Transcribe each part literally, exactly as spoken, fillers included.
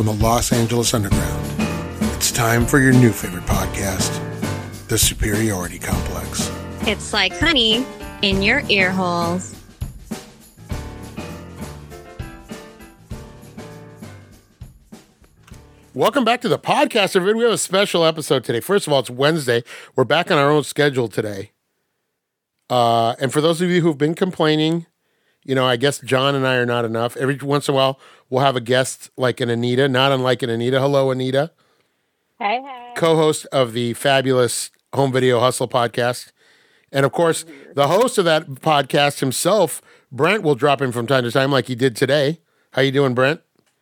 from the Los Angeles Underground. It's time for your new favorite podcast, The Superiority Complex. It's like honey in your ear holes. Welcome back to the podcast, everybody. We have a special episode today. First of all, it's Wednesday. We're back on our own schedule today. Uh, and for those of you who've been complaining, you know, I guess John and I are not enough. Every once in a while, we'll have a guest like an Anita, not unlike an Anita. Hello, Anita. Hey, hey. Co-host of the fabulous Home Video Hustle podcast. And of course, the host of that podcast himself, Brent, will drop in from time to time like he did today. How you doing, Brent?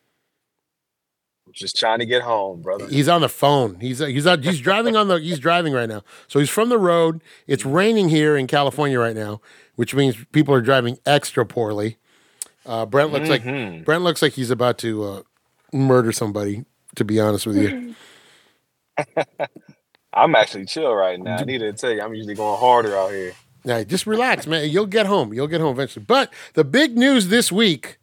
Just trying to get home, brother. He's on the phone. He's he's out, he's driving on the he's driving right now. So he's from the road. It's raining here in California right now, which means people are driving extra poorly. Uh, Brent looks mm-hmm. like Brent looks like he's about to uh, murder somebody. To be honest with you, I'm actually chill right now. I need to tell you, I'm usually going harder out here. Yeah, just relax, man. You'll get home. You'll get home eventually. But the big news this week.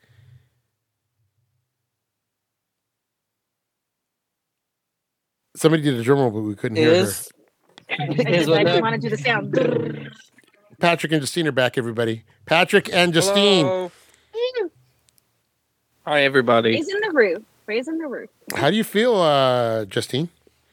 Somebody did a drum roll, but we couldn't hear is, her. Is what I want to do the sound. Patrick and Justine are back, everybody. Patrick and Justine. Hello. Hi, everybody. Raising the roof. Raising the roof. How do you feel, uh, Justine?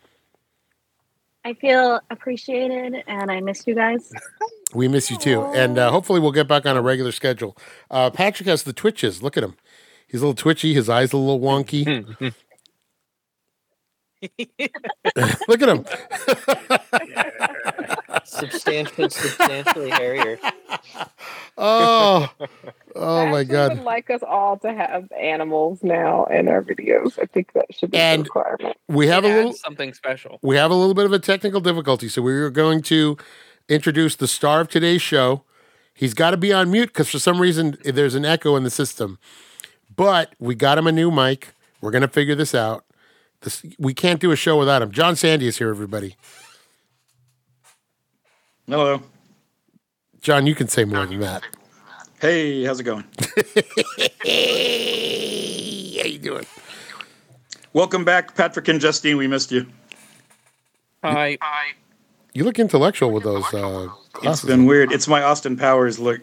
I feel appreciated, and I miss you guys. We miss you, too. And uh, hopefully we'll get back on a regular schedule. Uh, Patrick has the twitches. Look at him. He's a little twitchy. His eyes a little wonky. Look at him. Substantially, substantially hairier. Oh, oh my God! I would like us all to have animals now in our videos. I think that should be and a requirement. We have a little something special. We have a little bit of a technical difficulty, so we're going to introduce the star of today's show. He's got to be on mute because for some reason there's an echo in the system. But we got him a new mic. We're going to figure this out. This, we can't do a show without him. John Sandy is here, everybody. Hello. John, you can say more than that. Hey, how's it going? Hey, how you doing? Welcome back, Patrick and Justine. We missed you. Hi. You look intellectual with those uh, It's glasses. been weird. It's my Austin Powers look.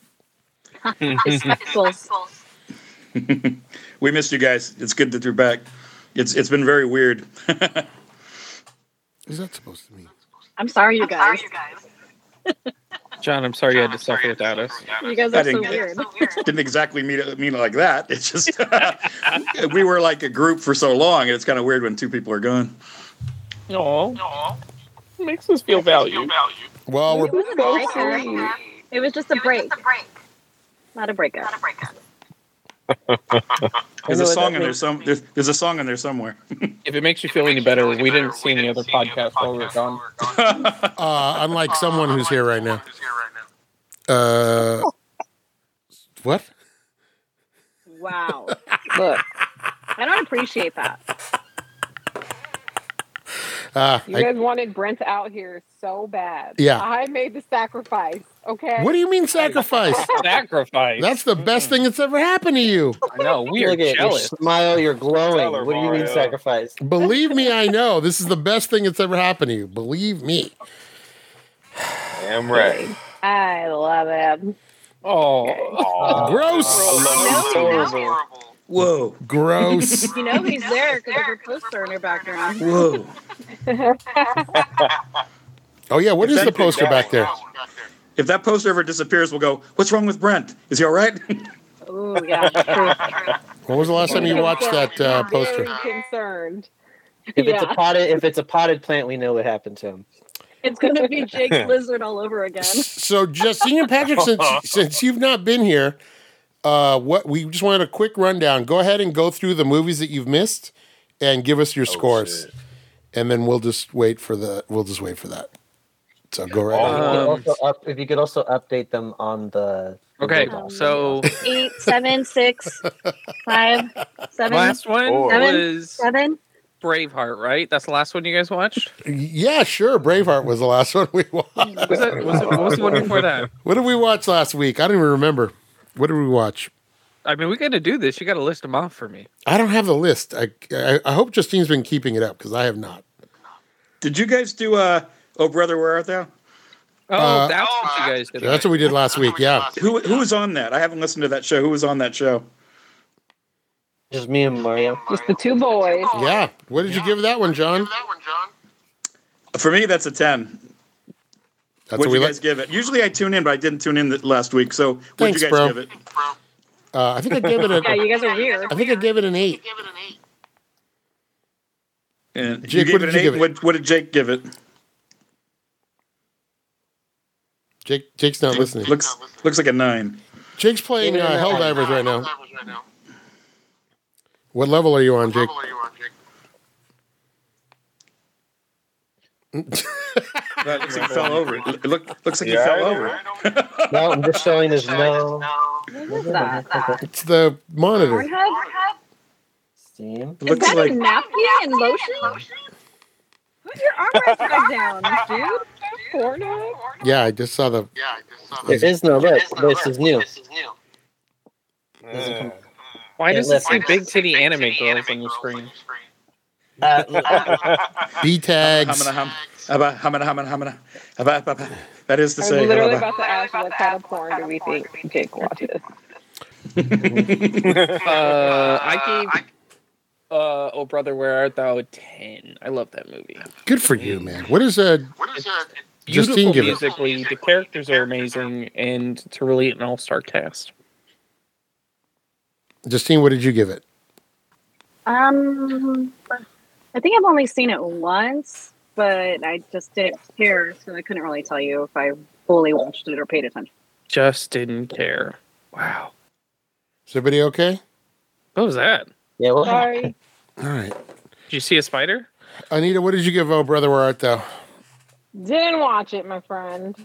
We missed you guys. It's good that you're back. It's it's been very weird. What is that supposed to mean? I'm sorry, you guys. John, I'm sorry you had to suffer without us. You guys are so weird. Didn't exactly mean it, mean it like that. It's just we were like a group for so long, and it's kind of weird when two people are gone. Aw. Makes us feel valued. Well, we're It was a breakup. It was just a break. Not a breakup. There's a song in there. Some there's, there's a song in there somewhere. If it makes you feel any better, we didn't see any other podcasts while we were gone. uh, unlike someone who's here right now. Uh, what? Wow. Look, I don't appreciate that. Uh, You I, guys wanted Brent out here so bad. Yeah. I made the sacrifice, okay? what do you mean sacrifice? Sacrifice. That's the best thing that's ever happened to you. I know. We are Look at you, jealous. smile, you're glowing. Tell her, What do you mean Mario. sacrifice? Believe me, I know. This is the best thing that's ever happened to you. Believe me. Damn right. I love him. Oh. Gross. No, no. Whoa, Gross. You know he's there because of her poster in her background. whoa. Oh, yeah. What If is that the could poster go- back there? If that poster ever disappears, we'll go, what's wrong with Brent? Is he all right? Oh, yeah. True. When was the last time you watched that uh, Very poster? concerned. If it's Yeah. a potted, if it's a potted plant, we know what happened to him. It's going to be Jake's Lizard all over again. So, Justine and Patrick, since, since you've not been here, uh, what we just wanted a quick rundown. Go ahead and go through the movies that you've missed and give us your scores. shit. And then we'll just wait for the we'll just wait for that. So go right If ahead. you could Um, also up, if you could also update them on the. Okay, Um, so Eight, seven, six, five, seven, last one Four. was seven. Braveheart, right? That's the last one you guys watched? Yeah, sure. Braveheart was the last one we watched. Was that, was it, what was the one before that? What did we watch last week? I don't even remember. What did we watch? I mean, we got to do this. You got to list them off for me. I don't have the list. I I, I hope Justine's been keeping it up because I have not. Did you guys do uh Oh Brother, Where Art Thou? Oh, Uh, that's what you guys did. That's what we did last week. Yeah. Who who was on that? I haven't listened to that show. Who was on that show? Just me and Mario. Just the two boys. Yeah. What did you give that one, John? For me, that's a ten. That's What what did we you like. guys give it? Usually I tune in, but I didn't tune in the last week. So what did Thanks, you guys bro. give it? Uh, I think I gave it a. Yeah, you guys are weird. I think I gave it an eight. And Jake, you what gave did it you an give eight. it? What, what did Jake give it? Jake Jake's not listening. Looks looks like a nine. Jake's playing Give it uh, a nine. Helldivers right now. What level are you on, Jake? That looks like he fell over. It look, looks like he Yeah, fell I over. No, I'm just showing his no. What is that? It's the monitor. Pornhub? Steam. It Is looks that like a napkin and lotion? Put your arm rest back down, dude. Porno? Yeah, I just saw the. There is no look. This is new. Yeah. Why Yeah, does it say listen. big titty anime girls on your screen? Uh, B tags. Hamana, ham- haba- hamana, hamana, hamana. Haba- haba- That is to I was say. literally haba- about to ask what kind of porn do we think Jake watches? Uh, I gave uh, Oh Brother, Where Art Thou a ten. I love that movie. Good for you, man. What is a? Beautiful Justine give it. musically, the characters are amazing, and it's really an all-star cast. Justine, what did you give it? Um, I think I've only seen it once, but I just didn't care, so I couldn't really tell you if I fully watched it or paid attention. Just didn't care. Wow. Is everybody okay? What was that? yeah, well, Sorry. All right. Did you see a spider? Anita, what did you give Oh Brother, Where Art Thou? Didn't watch it, my friend.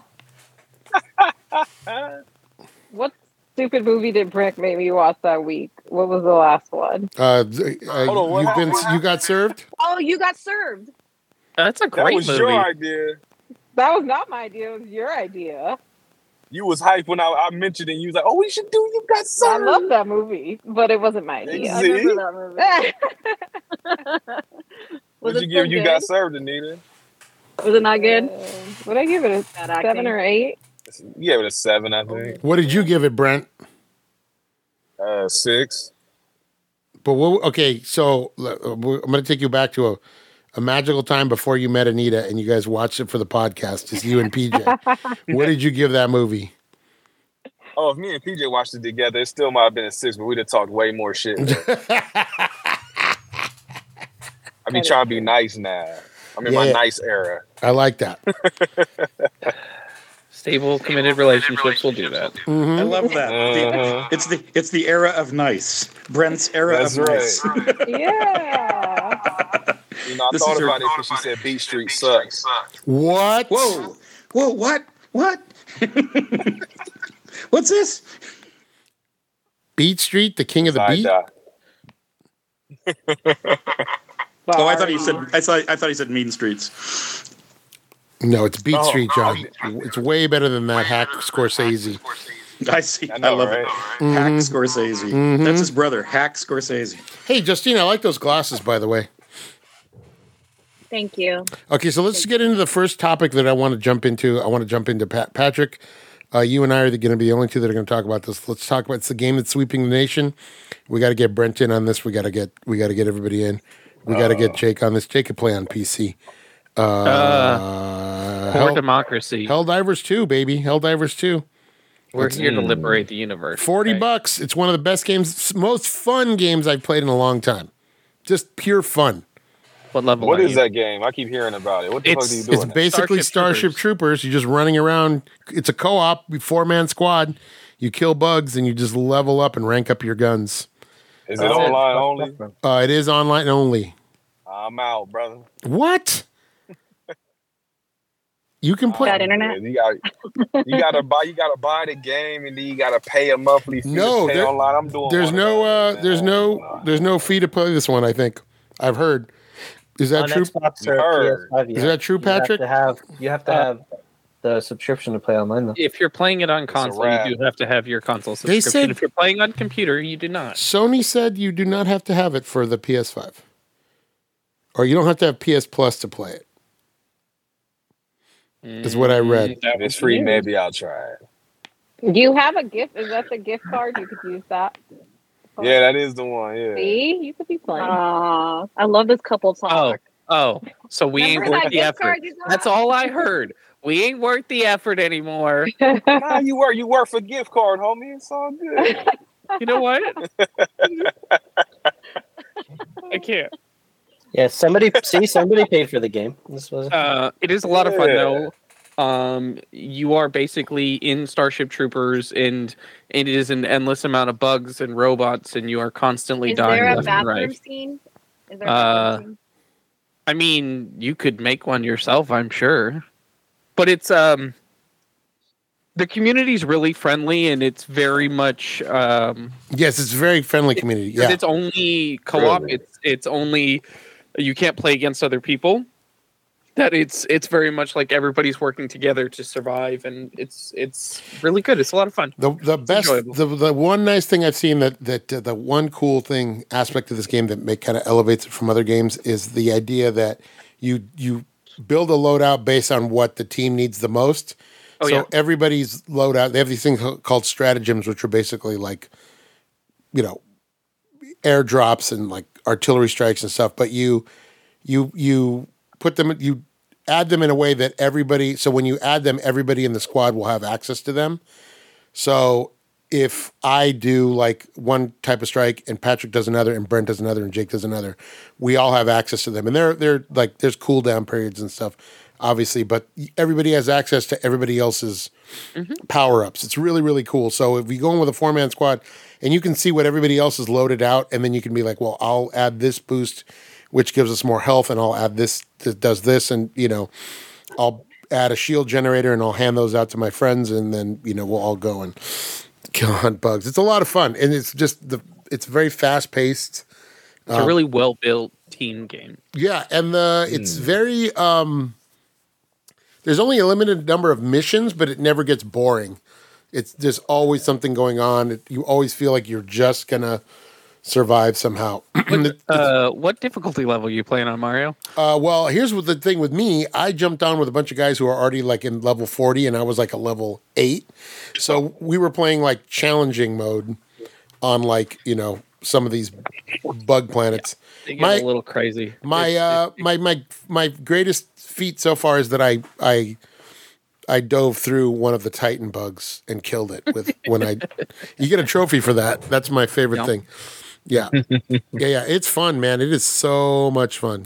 What stupid movie did Brick make me watch that week? What was the last one? Uh, th- uh, Hold on, what you've been, happened? you got served. Oh, you got served. That's a That great was movie. your idea. That was not my idea. It was your idea. You was hyped when I, I mentioned it. You was like, "Oh, we should do You Got I Served." love that movie, but it wasn't my idea. I See? remember that movie. Was What it you give so You good? Got Served, Anita? Was it not good? Uh, would I give it a Bad seven acting. or eight? You gave it a seven, I think. What did you give it, Brent? Uh, six. But what? Okay, so uh, I'm going to take you back to a, a magical time before you met Anita, and you guys watched it for the podcast. Just you and P J. What did you give that movie? Oh, if me and P J watched it together, it still might have been a six, but we'd have talked way more shit. I be trying to be nice now. I'm in Yeah. my nice era. I like that. Stable, committed relationships will do that. I Mhm. love that. The- Uh-huh. it's the it's the era of nice. Brent's era That's of right. nice. Yeah. You know, I This thought is her- about it because she said Beat Street sucks. What? Whoa, whoa, what, what? What's this? Beat Street, the king of the I beat. die. Oh, I thought he said. I thought. I thought he said Mean Streets. No, it's Beat Oh, Street, oh, John. It's way better than that hack Scorsese. I see. I I, know, love right? it. Mm-hmm. Hack Scorsese. That's his brother, Hack Scorsese. Hey, Justine, I like those glasses, by the way. Thank you. Okay, so let's get into the first topic that I want to jump into. I want to jump into Pat- Patrick. Uh, you and I are going to be the only two that are going to talk about this. Let's talk about it's the game that's sweeping the nation. We got to get Brent in on this. We got to get we got to get everybody in. We got to get Jake on this. Jake can play on P C. Uh, Uh, For Hell, democracy. Helldivers two, baby. Helldivers two. We're here to liberate the universe. Forty okay? bucks. It's one of the best games, most fun games I've played in a long time. Just pure fun. What level What are is you? that game? I keep hearing about it. What the It's- fuck are you doing? It's basically Starship, Starship Troopers. You're just running around. It's a co-op, four man squad. You kill bugs and you just level up and rank up your guns. Is it That's it. online only? Uh, it is online only. I'm out, brother. What? You can play. Bad internet? You got you gotta buy you gotta buy the game and then you gotta pay a monthly fee No, to pay there- online. I'm doing There's one no. of those, Uh, there's man. no. There's no fee to play this one. I think I've heard. Is that on true? Xbox You or heard. P S five, Is yeah. that true, You have Patrick? to have. You have to Uh, have the subscription to play online though. If you're playing it on console, wrap. you do have to have your console They subscription. said- if you're playing on computer, you do not. Sony said you do not have to have it for the P S five. Or you don't have to have P S Plus to play it. Is what I read. Mm, that If it's was free, new. maybe I'll try it. Do you have a gift? Is that the gift card? You could use that. Yeah, that is the one. Yeah. See, you could be playing. Aw, I love this couple Oh, talk. oh, so we ain't Remember worth that the gift effort. card you got? That's all I heard. We ain't worth the effort anymore. Nah, you work. You work for gift card, homie. It's all good. You know what? I can't. Yeah, somebody see somebody paid for the game. This was Uh, it is a lot of fun Yeah. though. Um, you are basically in Starship Troopers, and it is an endless amount of bugs and robots, and you are constantly Is dying there a left and bathroom right. scene? Is there a Uh, bathroom scene? I mean, you could make one yourself, I'm sure, but it's um, the community's really friendly, and it's very much um, Yes, it's a very friendly community. because Yeah. it's only co-op. Really? It's it's only you can't play against other people. That it's it's very much like everybody's working together to survive, and it's it's really good. It's a lot of fun. The the best enjoyable. the the one nice thing I've seen that that uh, the one cool thing aspect of this game that make kind of elevates it from other games is the idea that you you build a loadout based on what the team needs the most. Oh, so yeah. everybody's loadout, they have these things called stratagems, which are basically like, you know, airdrops and like artillery strikes and stuff. But you you you put them you add them in a way that everybody, so when you add them, everybody in the squad will have access to them. So if I do like one type of strike and Patrick does another and Brent does another and Jake does another, we all have access to them. And they're they're like there's cooldown periods and stuff, obviously, but everybody has access to everybody else's power ups. It's really, really cool. So if you go in with a four man squad and you can see what everybody else is loaded out, and then you can be like, well, I'll add this boost, which gives us more health, and I'll add this that does this, and you know, I'll add a shield generator and I'll hand those out to my friends, and then you know we'll all go and kill hunt bugs. It's a lot of fun, and it's just the it's very fast paced. It's a really well built team game. Yeah, and the it's very um there's only a limited number of missions, but it never gets boring. It's there's always something going on. It, you always feel like you're just gonna survive somehow. Uh, what difficulty level are you playing on, Mario? Uh, well, here's what the thing with me. I jumped on with a bunch of guys who are already like in level forty, and I was like a level eight. So we were playing like challenging mode on like you know some of these bug planets. They get My- a little crazy. My It's- uh, my my my greatest feat so far is that I I I dove through one of the Titan bugs and killed it with when I. You get a trophy for that. That's my favorite Yep. thing. Yeah, yeah, yeah. It's fun, man. It is so much fun.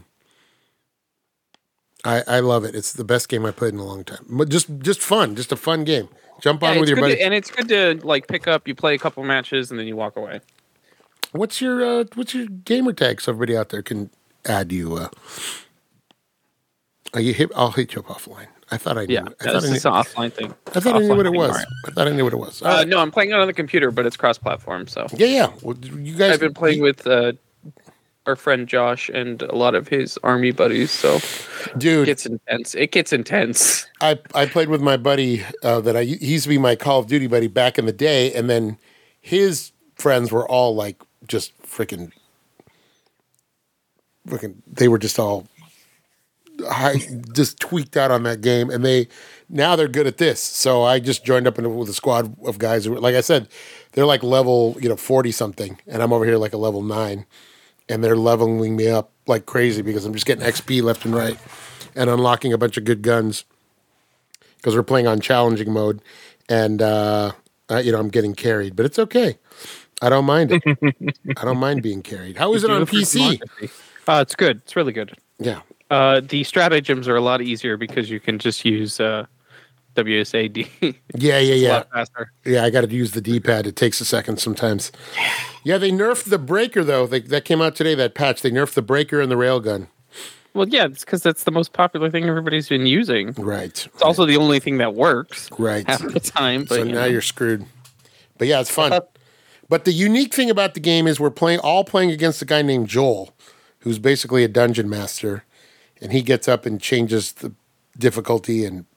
I I love it. It's the best game I played in a long time. But just just fun, just a fun game. Jump yeah, on with it's your good buddy. to, and it's good to like pick up. You play a couple matches and then you walk away. What's your uh, what's your gamer tag so everybody out there can add you? Uh, are you hit? I'll hit you up offline. I thought I knew. Yeah, I thought that's I knew, just an offline thing. I thought I knew what it offline thing, was. Mario. I thought I knew what it was. All Uh, right. no, I'm playing it on the computer, but it's cross-platform. So Yeah, yeah. Well, you guys. I've been playing with uh, our friend Josh and a lot of his army buddies. So it dude. gets intense. It gets intense. I, I played with my buddy uh, that I he used to be my Call of Duty buddy back in the day, and then his friends were all like just freaking, freaking. They were just all high, just tweaked out on that game, and they now they're good at this. So I just joined up in, with a squad of guys who, like I said, they're like level you know forty something, and I'm over here like a level nine, and they're leveling me up like crazy because I'm just getting X P left and right, and unlocking a bunch of good guns. Because we're playing on challenging mode, and uh, uh, you know I'm getting carried, but it's okay. I don't mind it. I don't mind being carried. How is it Do on for P C? democracy. Uh, it's good. It's really good. Yeah, Uh, the stratagems are a lot easier because you can just use uh, W S A D. yeah, yeah, It's a yeah, lot faster. yeah. I got to use the D-pad. It takes a second sometimes. Yeah, they nerfed the breaker though. They, that came out today. That patch. They nerfed the breaker and the railgun. Well, yeah, it's because that's the most popular thing everybody's been using. Right. It's also the only thing that works Right. half the time. But So you now know. you're screwed. But yeah, it's fun. But the unique thing about the game is we're playing all playing against a guy named Joel, who's basically a dungeon master, and he gets up and changes the difficulty and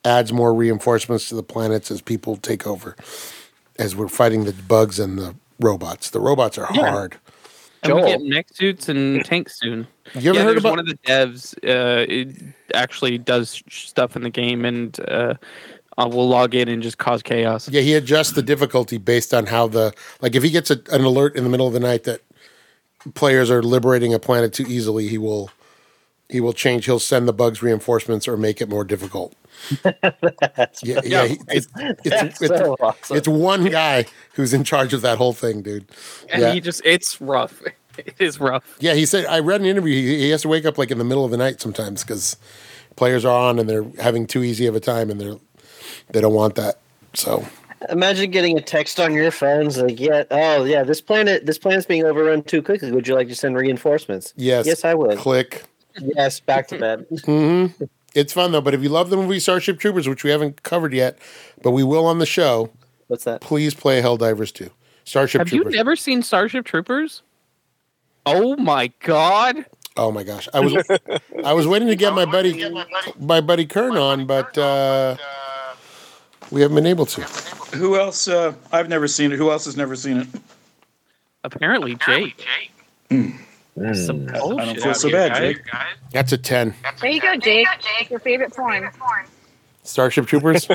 adds more reinforcements to the planets as people take over, as we're fighting the bugs and the robots. The robots are Yeah. hard. And we Joel. get mech suits and tanks soon. You ever yeah, heard there's about one of the devs. Uh, it actually does stuff in the game, and uh, uh, we'll log in and just cause chaos. Yeah, he adjusts the difficulty based on how the like if he gets a, an alert in the middle of the night that players are liberating a planet too easily, he will he will change. He'll send the bugs reinforcements or make it more difficult. That's Yeah, yeah. he- it's, it's, it's, so awesome. it's one guy who's in charge of that whole thing, dude. And Yeah. he just, it's rough. It is rough. Yeah, he said, I read an interview, he, he has to wake up like in the middle of the night sometimes because players are on and they're having too easy of a time and they're, they don't want that. So, Imagine getting a text on your phones like, yeah, oh yeah, this planet, this planet's being overrun too quickly. Would you like to send reinforcements? yes. Yes, I would. Click. Yes, back to bed. hmm It's fun though, but if you love the movie Starship Troopers, which we haven't covered yet, but we will on the show, What's that? please play Helldivers two. Starship Have Troopers. you never seen Starship Troopers? Oh my god! Oh my gosh, I was I was waiting to get my buddy my buddy Kern on, but uh, we haven't been able to. Who else? Uh, I've never seen it. Who else has never seen it? Apparently, Jake. Some I don't bullshit feel out so here, bad, guys. Jake. That's a ten. There you go, Jake. Your favorite porn. Starship Troopers.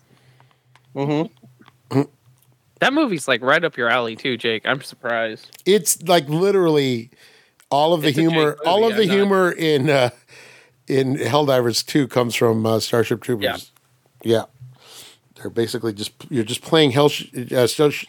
Mm-hmm. That movie's like right up your alley too, Jake. I'm surprised. It's like literally all of the It's a humor. Jake movie, all of the I'm not- humor in uh, in Helldivers two comes from uh, Starship Troopers. Yeah. They're basically just you're just playing Hell. sh- Uh, Starsh-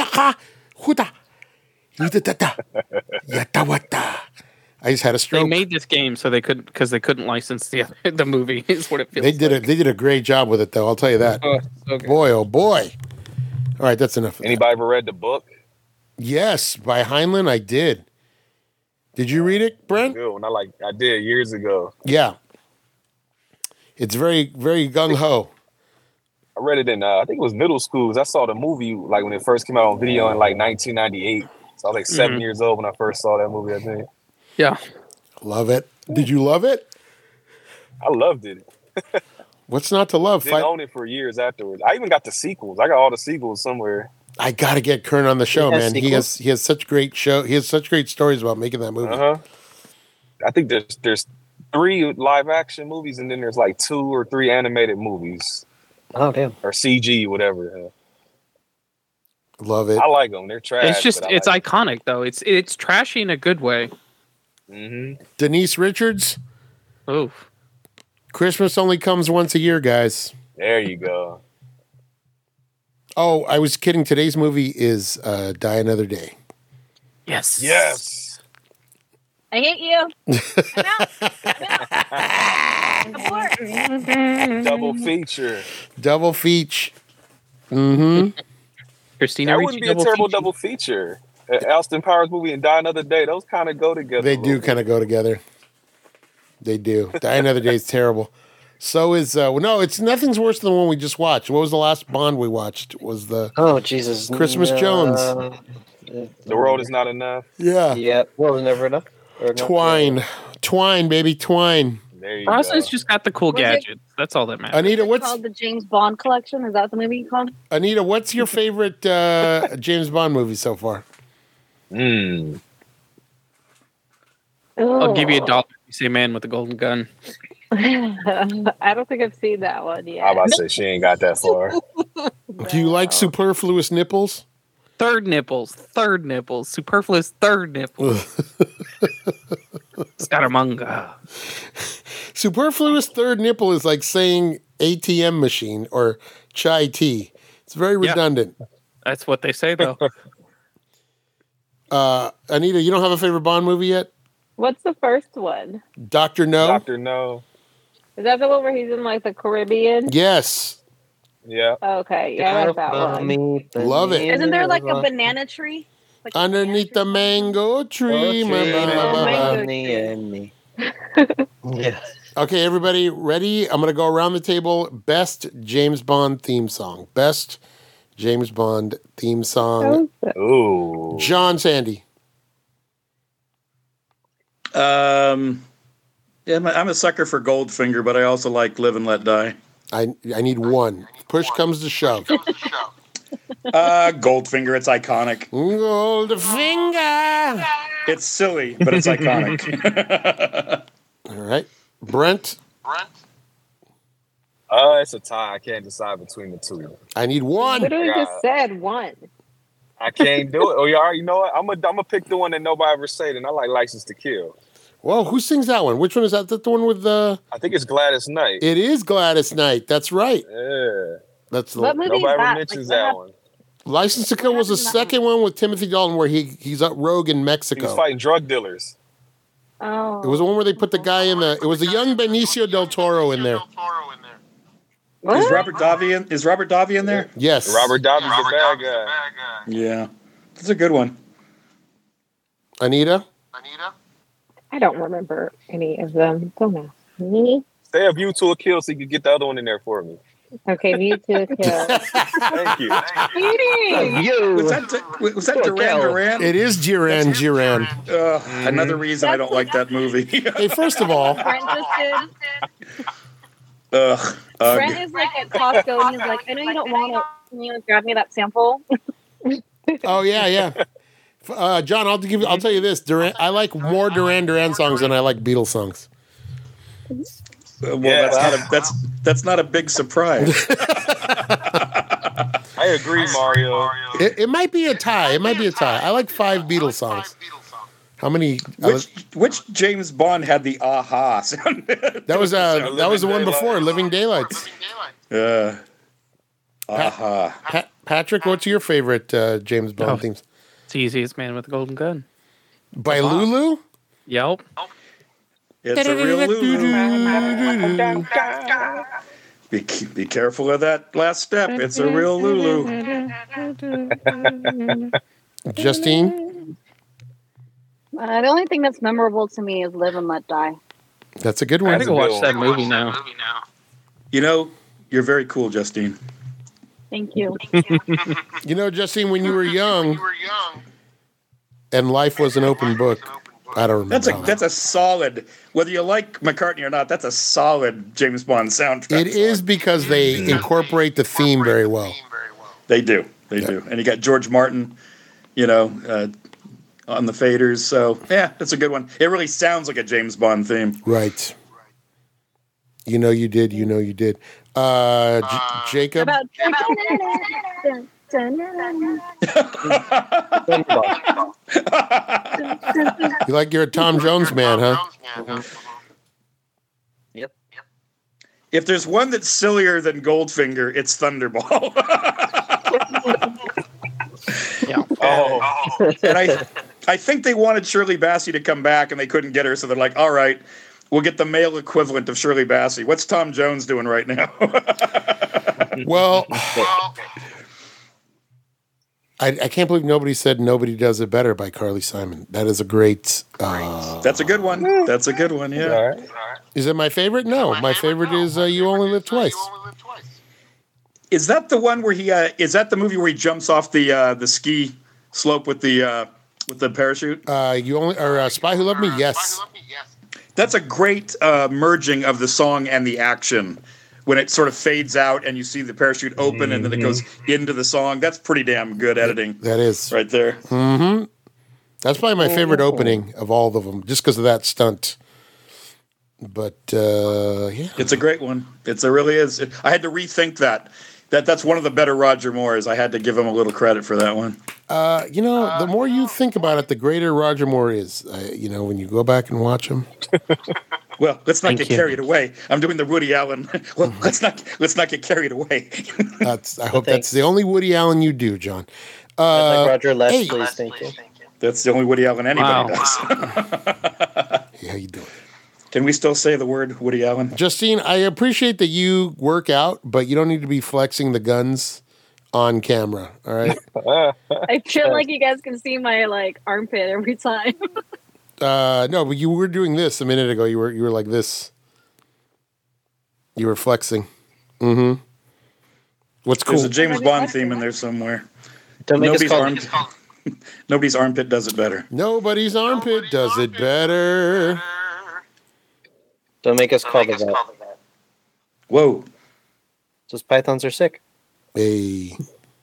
I just had a They stroke. made this game so they couldn't because they couldn't license the other, the movie. Is what it feels. They did like. it. They did a great job with it, though. I'll tell you that. Oh, so good. Boy, oh boy. All right, that's enough. Of that. Anybody ever read the book? Yes, by Heinlein, I did. Did you read it, Brent? Good one. I like. I did years ago. Yeah. It's very, very gung ho. I read it in. Uh, I think it was middle school. 'Cause I saw the movie like when it first came out on video in like nineteen ninety-eight. So I was like seven Mhm. years old when I first saw that movie. I think Yeah. Love it. Did you love it? I loved it. What's not to love? Didn't Fight. own it for years afterwards. I even got the sequels. I got all the sequels somewhere. I got to get Kern on the show, He has man. He sequels? has he has such great show. He has such great stories about making that movie. Uh huh. I think there's there's three live action movies and then there's like two or three animated movies Oh damn. or C G whatever. Love it. I like them. They're trash. It's just but I it's like iconic though. It's it's trashy in a good way. them. Mhm. Denise Richards. Oof. Christmas only comes once a year, guys. There you go. Oh, I was kidding. Today's movie is uh, Die Another Day. Yes. Yes. I hate you. I'm out. I'm out. Double feature. Double feature. Mm-hmm. Christina That Ricci wouldn't be a terrible feature. double feature. Uh, Austin Powers movie and Die Another Day. Those kind of go together. They a do little kind of go together. They do. Die Another Day is terrible. So is uh, well, no. It's nothing's worse than the one we just watched. What was the last Bond we watched? Was the Oh Jesus. Christmas No. Jones. bit. The world is not enough. yeah Yeah. Well, it's never enough. Or not- Twine, Twine, baby, Twine. There you Brosnan's go. just got the cool Was it- gadgets. That's all that matters. Anita, It's what's called the James Bond Collection. Is that the movie called? Anita? What's your favorite uh, James Bond movie so far? Mm. I'll give you a dollar if you say man with a golden gun. I don't think I've seen that one yet. I about to say she ain't got that far. Do you like superfluous nipples? Third nipples. Third nipples. Superfluous third nipples. Scaramanga. Superfluous third nipple is like saying A T M machine or chai tea. It's very Yeah. redundant. That's what they say though. Uh, Anita, you don't have a favorite Bond movie yet? What's the first one? Doctor No? Doctor No. Is that the one where he's in like the Caribbean? Yes. Yeah. Okay, yeah, I like that one. Love it. Isn't there like a banana tree? Like a Underneath the banana tree? mango tree. ma- ba- ba- ba- ba. mango. Yeah. Okay, everybody, ready? I'm going to go around the table. Best James Bond theme song. Best James Bond theme song. Ooh. John Sandy. Um, yeah, I'm a, I'm a sucker for Goldfinger, but I also like Live and Let Die. I I need one. Push comes to shove. Uh, Goldfinger, it's iconic. Goldfinger. It's silly, but it's iconic. All right, Brent. Uh, it's a tie. I can't decide between the two. I need one. Literally God. just said one. I can't do it. Oh, you already know what? I'm gonna I'm gonna pick the one that nobody ever said, and I like License to Kill. Whoa, who sings that one? Which one is that? That the one with the? I think it's Gladys Knight. It is Gladys Knight. That's right. Yeah. That's the What movie Nobody is ever that? mentions Like, that what one. License to Kill was the second one with Timothy Dalton where he he's up rogue in He was Mexico. fighting drug dealers. Oh. It was the one where they put the guy in the. It was the young Benicio del Toro in there. Is Robert Davi in? Is Robert Davi in there? Yes. Robert Davi's the bad guy. Yeah, that's a good one. Anita. I don't remember any of them. Don't ask me. Stay a View to a Kill so you can get the other one in there for me. Okay, View to a Kill. Thank you. You. Was that was that Poor Duran Kel. Duran? It is Duran Duran. Uh, Another reason I don't like that movie. Hey, first of all, Brent just did. Ugh. ugh. Brent is like at Costco and he's like, I know you don't want it. Can you grab me that sample? oh yeah, yeah. Uh, John, I'll give you. I'll tell you this. Duran, I like more Duran Duran songs than I like Beatles songs. Uh, well, Yeah. that's not a that's that's not a big surprise. I agree, Mario. It, it might be a tie. It might be a tie. I like five Beatles songs. How many? I which was- which James Bond had the aha sound? that was uh, that was the one before Living Daylights. Uh, aha. Pa- Patrick, what's your favorite uh, James Bond Oh. themes? It's Easiest Man with a Golden Gun. By Lulu? Yep. It's a real Lulu. Be, be careful of that last step. It's a real Lulu. Justine? Uh, the only thing that's memorable to me is Live and Let Die. That's a good I one. gotta go watch that movie now. You know, you're very cool, Justine. Thank you. You know, Justine, when you were young and life was an open book, I don't remember. That's a how that- that's a solid. Whether you like McCartney or not, that's a solid James Bond soundtrack. It is because they incorporate the theme very well. They do. They Yeah. do. And you got George Martin, you know, uh, on the faders. So yeah, that's a good one. It really sounds like a James Bond theme. Right. You know you did. You know you did. Uh, J- Jacob? About You like you're a Tom Jones man, huh? Yep. If there's one that's sillier than Goldfinger, it's Thunderball. Yeah. Oh, And I, I think they wanted Shirley Bassey to come back, and they couldn't get her, so they're like, "All right, we'll get the male equivalent of Shirley Bassey." What's Tom Jones doing right now? Well, I, I can't believe nobody said "Nobody Does It Better" by Carly Simon. That is a great. Uh, That's a good one. That's a good one. Yeah. all right. is it my favorite? No, my favorite is uh, "You Only Live Twice." Is that the one where he? Uh, is that the movie where he jumps off the uh, the ski slope with the uh, with the parachute? Uh, you only or uh, "Spy Who Loved Me"? Yes. That's a great uh, merging of the song and the action. When it sort of fades out and you see the parachute open and then it goes into the song, that's pretty damn good editing That is. right there. Mm-hmm. That's probably my favorite opening of all of them, just because of that stunt. But uh, yeah, It's a great one. It's a really is. I had to rethink that. That that's one of the better Roger Moores. I had to give him a little credit for that one. uh, you know, the more you think about it, the greater Roger Moore is. Uh, you know, when you go back and watch him. Well, let's not Thank get you. carried away. I'm doing the Woody Allen. Well, let's not let's not get carried away. That's. I hope Thanks. that's the only Woody Allen you do, John. I'd Uh, like Roger Les, hey. please. Thank you. That's the only Woody Allen anybody Wow. does. hey, how you doing? Can we still say the word Woody Allen? Justine, I appreciate that you work out, but you don't need to be flexing the guns on camera. All right. I feel like you guys can see my like armpit every time. Uh, no, but you were doing this a minute ago. You were you were like this. You were flexing. Mm-hmm. What's cool? There's a James Bond theme in there somewhere. Don't make us Nobody's call. armpit. Nobody's armpit does it better. Nobody's armpit does it better. Don't make us call the vet. Whoa. Those pythons are sick. Hey.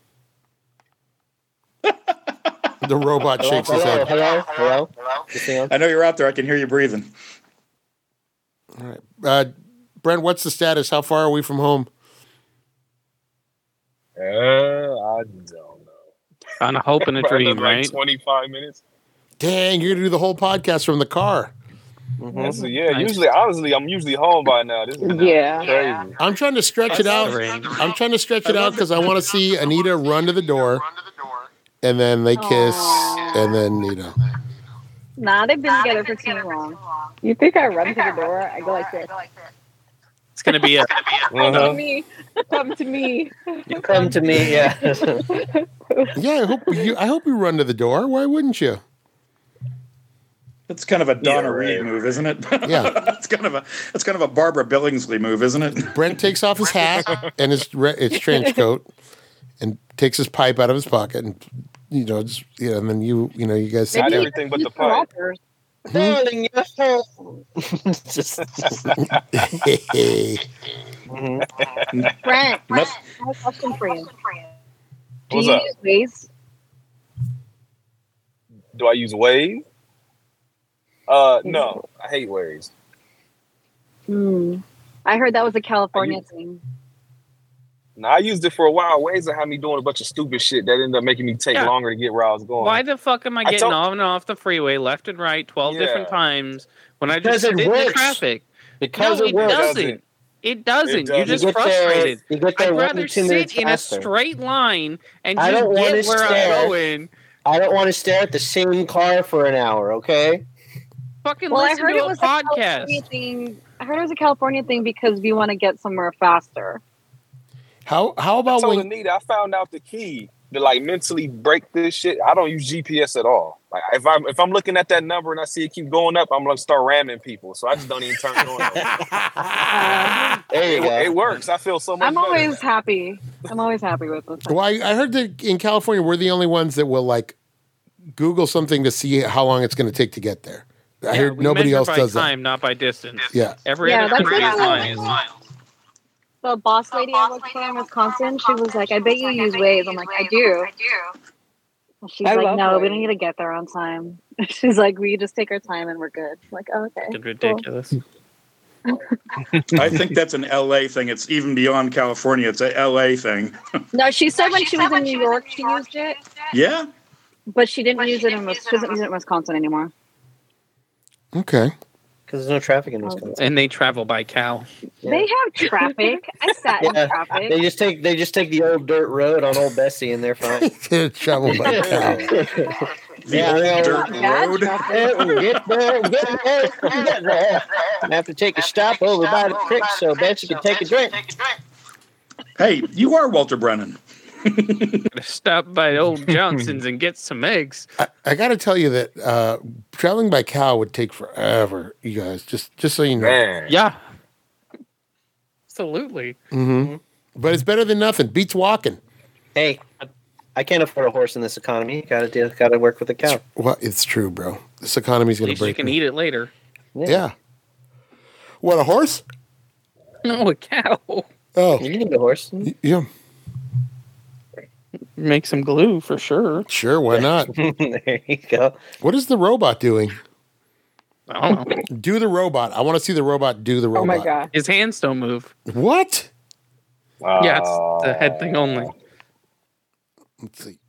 The robot shakes his Hello, head. hello, hello. This thing on? I know you're out there. I can hear you breathing. All right. Uh, Brent, what's the status? How far are we from home? Uh, I don't know. On a hope and a Probably dream, like right? twenty-five minutes. Dang, you're going to do the whole podcast from the car. Mhm. So, yeah, Nice. usually, honestly, I'm usually home by now. This is Yeah. crazy. I'm trying to stretch it out. Strange. I'm trying to stretch it out because I want to see Anita run to the door, and then they kiss, Aw. and then, you know. Nah, they've been together for too long. You think I run to the door? I go like this. It's gonna be a Come Uh-huh. to me. Come to me. You come to me, yeah. Yeah, I hope you. I hope you run to the door. Why wouldn't you? That's kind of a Donna Yeah, Reed right. move, isn't it? Yeah. that's kind of a that's kind of a Barbara Billingsley move, isn't it? Brent takes off his hat and his re- his trench coat, and takes his pipe out of his pocket, and you know, just, you know, and then you, you know, you guys sit Not there. everything but the Mister pipe. Walters. Darling, you're so... Just... Mhm. Brent, Nope. I have a question for you. Do What's you up? use Waze? Do I use Waze? Uh, no. I hate Waze. Hmm. I heard that was a California thing. Now, I used it for a while. Waze had me doing a bunch of stupid shit that ended up making me take Yeah. longer to get where I was going. why the fuck am I I getting told- on and off the freeway left and right twelve Yeah. different times when I Because just it sit in the works. traffic? Because no, it it works. doesn't. It doesn't. You're doesn't. just You get there- frustrated. you get there I'd one rather to two minutes sit in a faster. straight line and I just don't wanna get where stare. I'm going. I don't want to stare at the same car for an hour, okay? Fucking Well, I listen heard to it a was a podcast. California thing. I heard it was a California thing because we want to get somewhere faster. How how I about told when? Anita, I found out the key to like mentally break this shit. I don't use G P S at all. Like if I'm if I'm looking at that number and I see it keep going up, I'm gonna start ramming people. So I just don't even turn it on. There you It, go. it works. I feel so much. I'm better. always happy. I'm always happy with this. Well, I, I heard that in California we're the only ones that will like Google something to see how long it's going to take to get there. I Yeah, heard we nobody measure else by does time, not by distance. that. Yeah. Every Yeah, other that's country what is I- miles. The boss lady I worked for in Wisconsin, she was like, I bet you use Waze. I'm like, I do. And she's I like, love no, we Waze. don't need to get there on time. She's like, we just take our time and we're good. I'm like, oh, okay. Fucking cool. ridiculous. I think that's an L A thing. It's even beyond California. It's a L A thing. No, she said when she was in New York, she used it, Yeah. but she didn't use it in Wis- she doesn't use it in Wisconsin anymore. Okay. Because there's no traffic in Wisconsin. And they travel by cow. Yeah. They have traffic. I sat in Yeah. traffic. They just take they just take the old dirt road on Old Bessie and they're fine. Travel by cow. The Yeah, old I know. dirt Bad road. traffic. Yeah, we get there, we get there, we get there. I have to take a stop over by the creek so Betsy can take a drink. Hey, you are Walter Brennan. Stop by old Johnson's and get some eggs. I, I got to tell you that uh, traveling by cow would take forever, you guys. Just just so you know. Man. Yeah. Absolutely. hmm But it's better than nothing. Beats walking. Hey, I can't afford a horse in this economy. Got to do, got to work with a cow. Well, it's true, bro. This economy's At going to least you break can me. eat it later. Yeah. What, a horse? No, a cow. Oh, You need a horse. y- yeah. Make some glue for sure. Sure, why not? There you go. What is the robot doing? I don't know. Do the robot. I want to see the robot do the robot. Oh my god. His hands don't move. What? Yeah, it's the head thing only. Let's see.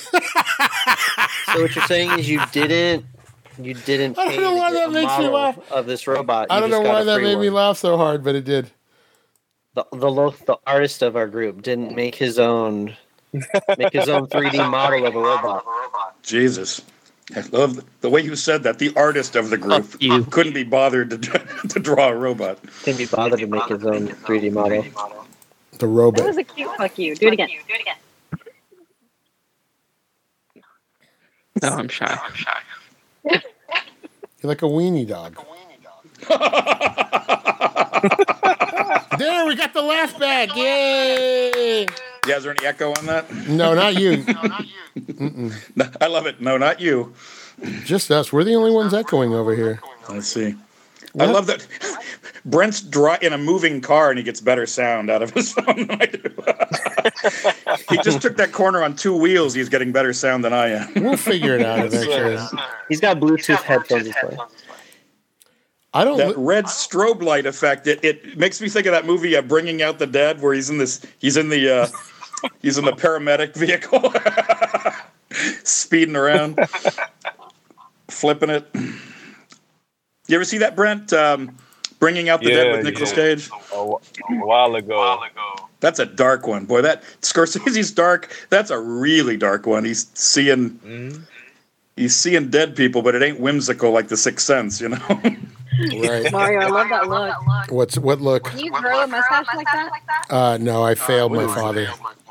So what you're saying is you didn't you didn't I don't pay know to why get that a makes me model laugh. of this robot. I You don't just know got why a that free made me one. laugh so hard, but it did. The the lo- the artist of our group didn't make his own make his own three D model of a robot. Jesus. I love the way you said that. The artist of the group Fuck you. couldn't be bothered to, to draw a robot. Couldn't be bothered to make his own three D model. The That robot. was a cute fuck you. Do it again. Do it again. No, I'm shy. You're like a weenie dog. There, we got the laugh back. Yay! Yeah, is there any echo on that? No, not you. No, I love it. No, not you. Just us. We're the only ones echoing over here. Let's see. I love that Brent's dry in a moving car and he gets better sound out of his phone than I do. He just took that corner on two wheels. He's getting better sound than I am. We'll figure it out eventually. He's got Bluetooth headphones. He's playing. I don't. That Li- red strobe light effect. It, it makes me think of that movie, uh, Bringing Out the Dead, where he's in this. He's in the. Uh, he's in the paramedic vehicle, speeding around, flipping it. You ever see that, Brent? Um, Bringing Out the Yeah, Dead with Nicolas yeah. Cage. A, wh- a while ago. That's a dark one, boy. That Scorsese's dark. That's a really dark one. He's seeing. Mhm. He's seeing dead people, but it ain't whimsical like The Sixth Sense, you know. right. Mario, I love that look. What's what look? Can you grow a mustache like that? Uh, no, I failed my father.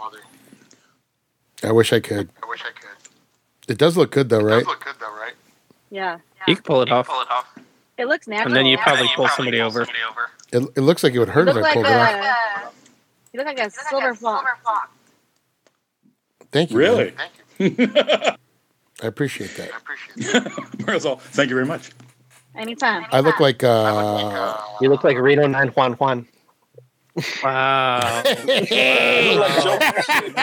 I wish I could. I wish I could. It does look good though, It right? does look good though, right? Yeah. You can pull it off. Pull it off. It looks natural. And then you Yeah. probably And then pull you somebody pull over. Somebody over. It, it looks like it would hurt You if look I like pulled it off. a. You look like a silver fox. Thank you. Really? man. I appreciate that. I appreciate it. Mario's all, thank you very much. Anytime. I look like uh. You look like Reno nine Juan Juan. Wow. You look like Joe Pesci.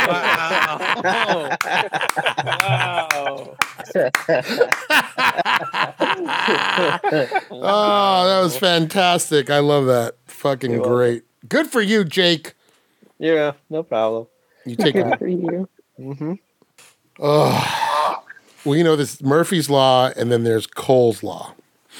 Wow. wow. Oh, that was fantastic. I love that. Fucking You're great. Good for you, Jake. Yeah, no problem. You take Good it. for you. Mm-hmm. Oh. Well, you know, this Murphy's Law, and then there's Cole's Law.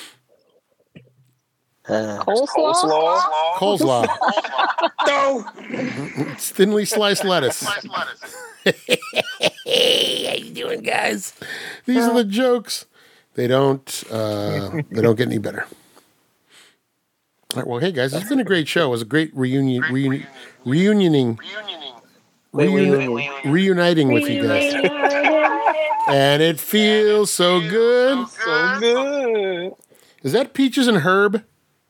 Uh, Coleslaw? Coleslaw. Cole's Law. No! It's thinly sliced lettuce. Slice lettuce. Hey, how you doing, guys? These are the jokes. They don't. Uh, they don't get any better. All right. Well, hey guys, it's been a great show. It was a great reunion, reuni- reunioning, Reunioning. reuni- reuniting with you guys, and it feels so good. So good. Is that Peaches and Herb?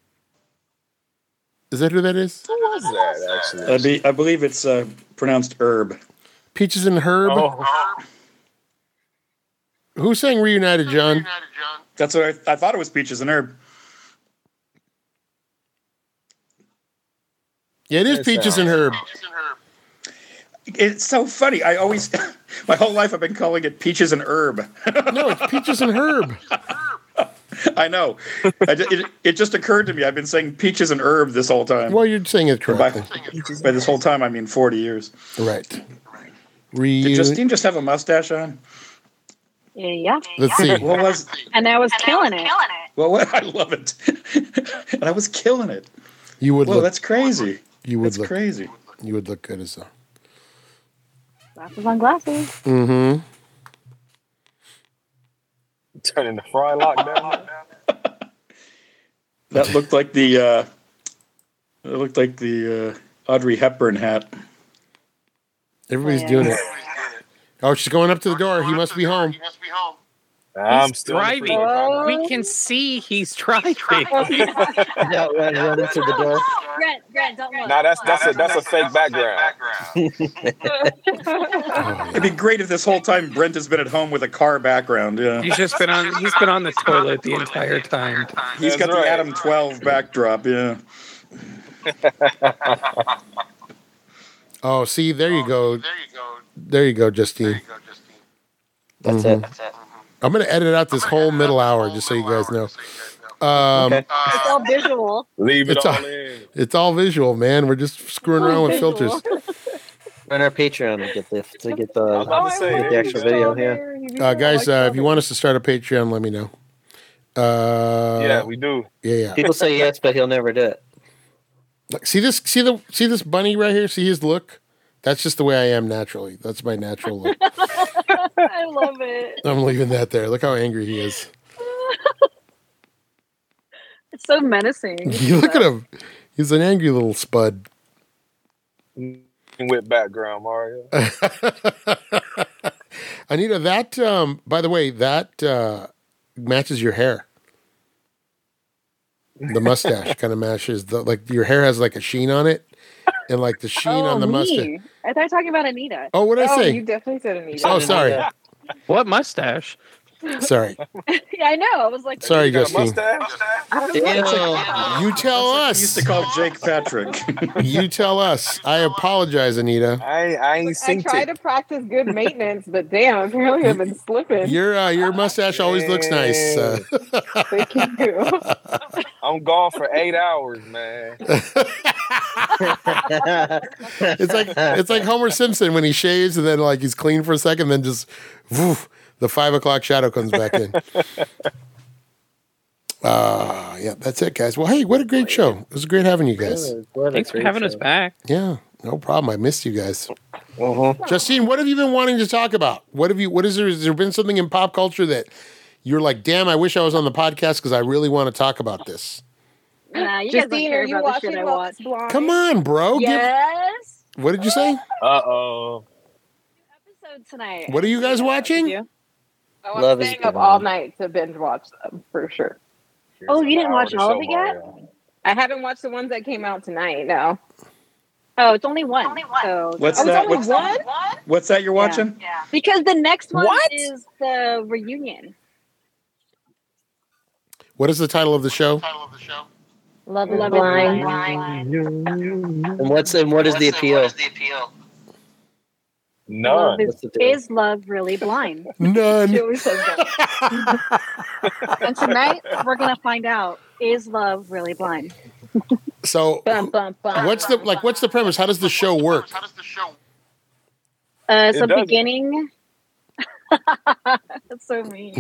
Is that who that is? Who was that, actually? That'd be, I believe it's uh, pronounced herb. Peaches and Herb. Oh, Who sang Reunited, John? Reunited, John. That's what I, I thought it was Peaches and Herb. Yeah, it is Yes, Peaches uh, and Herb. Peaches and Herb. It's so funny. I always, my whole life, I've been calling it Peaches and Herb. No, it's Peaches and Herb. I know. I ju- it, it just occurred to me. I've been saying Peaches and Herb this whole time. Well, you're saying it by, correctly. by this whole time, I mean forty years. Right. Did Reun- Justine just have a mustache on? Yeah. Let's see. What was? And I was killing it. Well, what? I love it. And I was killing it. You would Whoa, look. that's crazy. You would That's look. crazy. You would look good as a. Glasses on glasses. Mm-hmm. turning the fry lock down. That looked like the. Uh, it looked like the uh, Audrey Hepburn hat. Everybody's Yeah. doing it. Oh, she's going up to the door. He must be home. He must be home. I'm He's still in the driving. freezer. We can see he's driving. Yeah, run, run to the door. Grant, Grant, don't look. Nah, that's that's a that's a fake background. It'd be great if this whole time Brent has been at home with a car background. Yeah, He's just been on. He's been on the toilet the entire time. he's got That's the right. Adam twelve backdrop. Yeah, Oh, see, there you go. There you go. There you go, There Justine. you go, Justine. That's Mhm. it. That's it. I'm going to edit out this whole middle hour just so you guys know. Um, Okay. It's all visual. Leave it It's all all- in. It's all visual, man. We're just screwing around with Visual. filters. Run our Patreon to get the to get I was the about to say, get the there actual you go. video. Yeah. Uh, guys, uh, if you want us to start a Patreon, let me know. Uh, Yeah, we do. yeah, yeah. People say yes, but he'll never do it. Look, see this? See the? See this bunny right here? See his look? That's just the way I am naturally. That's my natural look. I love it. I'm leaving that there. Look how angry he is. It's so menacing. You look at him. He's an angry little spud. With background, Mario. Anita, that um, by the way, that uh, matches your hair. The mustache kind of matches the like your hair has like a sheen on it, and like the sheen oh, on the me. mustache. I thought you were talking about Anita. Oh, what did I Oh, say? you definitely said Anita. Oh, sorry. Yeah. What mustache? Sorry. Yeah, I know. I was like, Sorry, You got a Justine. mustache? I don't know. Damn. You tell I us. used to call Jake Patrick. You tell us. I apologize, Anita. I ain't, I ain't I synced try it. to practice good maintenance, but damn, apparently I've been slipping. Your uh, your mustache always looks nice. Uh, Thank you. I'm gone for eight hours, man. it's like it's like Homer Simpson when he shaves and then like he's clean for a second, then just woof, the five o'clock shadow comes back in. Uh yeah, that's it, guys. Well, hey, what a great show. It was great having you guys. Thanks for having us back. Yeah, no problem. I missed you guys. Uh-huh. Justine, what have you been wanting to talk about? What have you? What is there? Has there been something in pop culture that you're like, damn, I wish I was on the podcast because I really want to talk about this? Nah, you guys don't Justine, care are you about the watching shit I Love watch. is Blind? Come on, bro. Give- Yes. what did you say? Uh oh. Episode tonight. What are you guys watching? You? Oh, I'm Love is staying up Blind. all night to binge watch them for sure. Oh, you didn't watch all of it yet? I haven't watched the ones that came out tonight. No. Oh, it's only one. So What's Oh, it's that? only What's, one? what's that you're watching? because the next one What? is the reunion. What is the title of the show? Love is Love is Blind. Blind. And what's and what is the appeal? None. Love is, What's the deal? is love really blind? None. She always says that. And tonight we're gonna find out: is love really blind? So, Bum, bum, bum. what's the like? What's the premise? How does the show work? Uh, so It doesn't. beginning. That's so mean.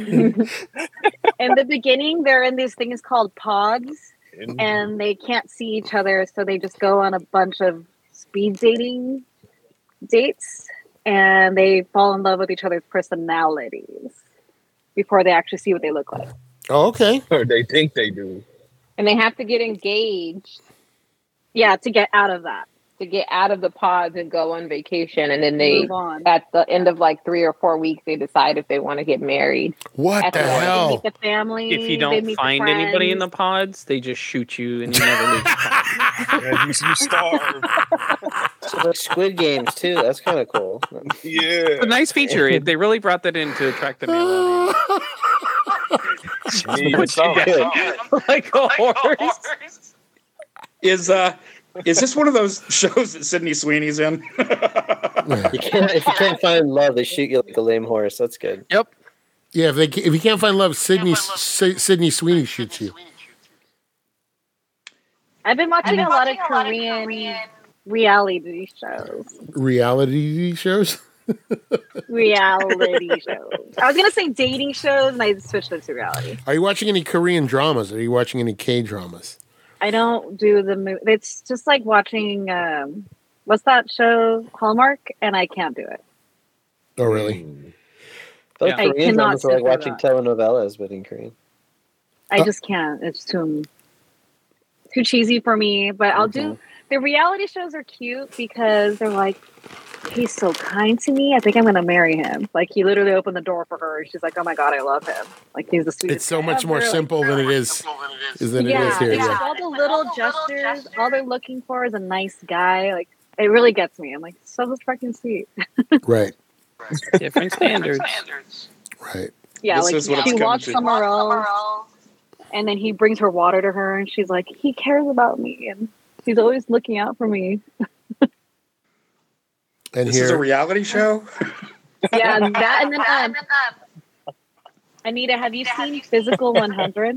In the beginning, they're in these things called pods, and they can't see each other, so they just go on a bunch of speed dating dates, and they fall in love with each other's personalities before they actually see what they look like. Oh, okay. Or they think they do. And they have to get engaged Yeah, to get out of that, to get out of the pods and go on vacation. And then they, move on. at the end of like three or four weeks, they decide if they want to get married. What That's the what They hell? meet the family. If you they don't meet the find anybody in friends. the pods, they just shoot you and you never leave the pod. Yeah, you, you starve. So there's Squid Games too. That's kind of cool. Yeah. It's a nice feature. It- They really brought that in to attract the male audience. Need Put you something. down like a horse. Is uh is this one of those shows that Sydney Sweeney's in? You can't if you can't find love, they shoot you like a lame horse. That's good. Yep. Yeah, if they ca- if you can't find love, Sydney Sy- Sydney Sweeney shoots you. I've been watching a lot of Korean reality shows. Reality shows. Reality shows. I was gonna say dating shows, and I switched it to reality. Are you watching any Korean dramas? Are you watching any K dramas? I don't do the movie. It's just like watching um, what's that show, Hallmark, and I can't do it. Oh, really? I feel Yeah. like I Korean cannot dramas are like sit through watching that. telenovelas, but in Korean. I Oh. just can't. It's too too cheesy for me. But I'll do the reality shows are cute because they're like, he's so kind to me. I think I'm gonna marry him. Like he literally opened the door for her. She's like, oh my god, I love him. Like he's the sweetest. It's so guy much more ever. Like, simple than it is than it yeah, is here. it's Yeah. like all the little gestures. All they're looking for is a nice guy. Like it really gets me. I'm like, so fucking sweet. Right. Different standards. Right. Yeah, This like is what it's she coming walks to. somewhere else, and then he brings her water to her, and she's like, he cares about me, and he's always looking out for me. And This is a here, reality show? Yeah, and that, and then um, Anita, have you seen Physical one hundred?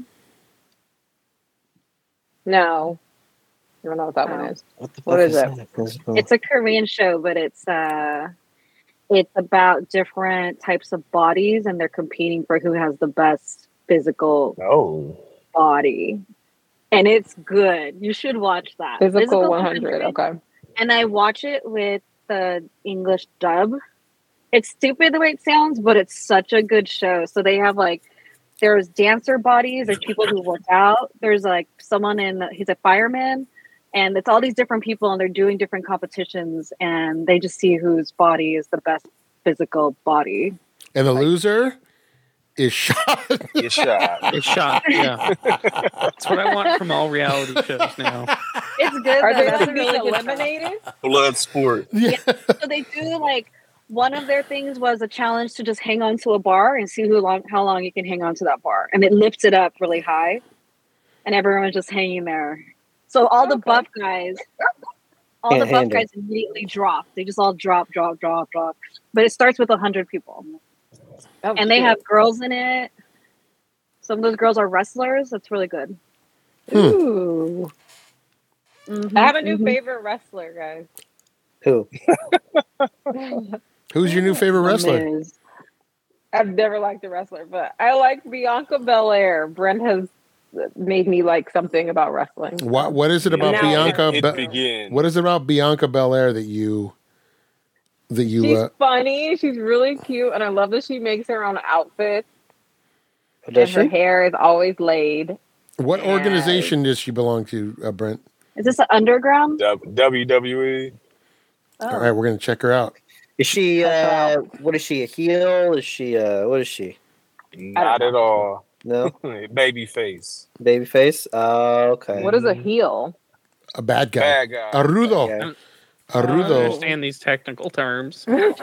No. I don't know what that one Oh. is. What the What fuck is it? that? It's a Korean show, but it's uh, it's about different types of bodies, and they're competing for who has the best physical Oh. body. And it's good. You should watch that. Physical one hundred. Okay. And I watch it with the English dub. It's stupid the way it sounds, but it's such a good show. So they have like, there's dancer bodies, there's people who work out, there's like someone in, the, he's a fireman, and it's all these different people, and they're doing different competitions, and they just see whose body is the best physical body. and the loser is shot. Get shot. It's shot. Yeah. That's what I want from all reality shows now. It's good. Are though. they That's a being really good show. eliminated? Blood sport. Yeah. So they do like one of their things was a challenge to just hang on to a bar and see who long how long you can hang on to that bar, and it lifts it up really high, and everyone's just hanging there. So all the Okay. buff guys, all Can't the buff handle guys immediately drop. They just all drop, drop, drop, drop. But it starts with a hundred people, Oh, and they shit. have girls in it. Some of those girls are wrestlers. That's really good. Ooh. Mhm, I have a new mhm. favorite wrestler, guys. Who? Who's your new favorite The wrestler? Miz. I've never liked a wrestler, but I like Bianca Belair. Brent has made me like something about wrestling. What What is it about Now Bianca? It Be- begins. what is it about Bianca Belair that you that you? She's Uh, funny. She's really cute, and I love that she makes her own outfits. Does and her she? hair is always laid. what Yes. organization does she belong to, uh, Brent? Is this an underground? W W E. Oh. All right, we're gonna check her out. Is she? Uh, what is she? A heel? Is she? Uh, what is she? Not at all. No, Baby face. babyface. Uh, okay. What is a heel? A bad guy. Bad guy. A rudo. Yeah. I don't Arudo. understand these technical terms.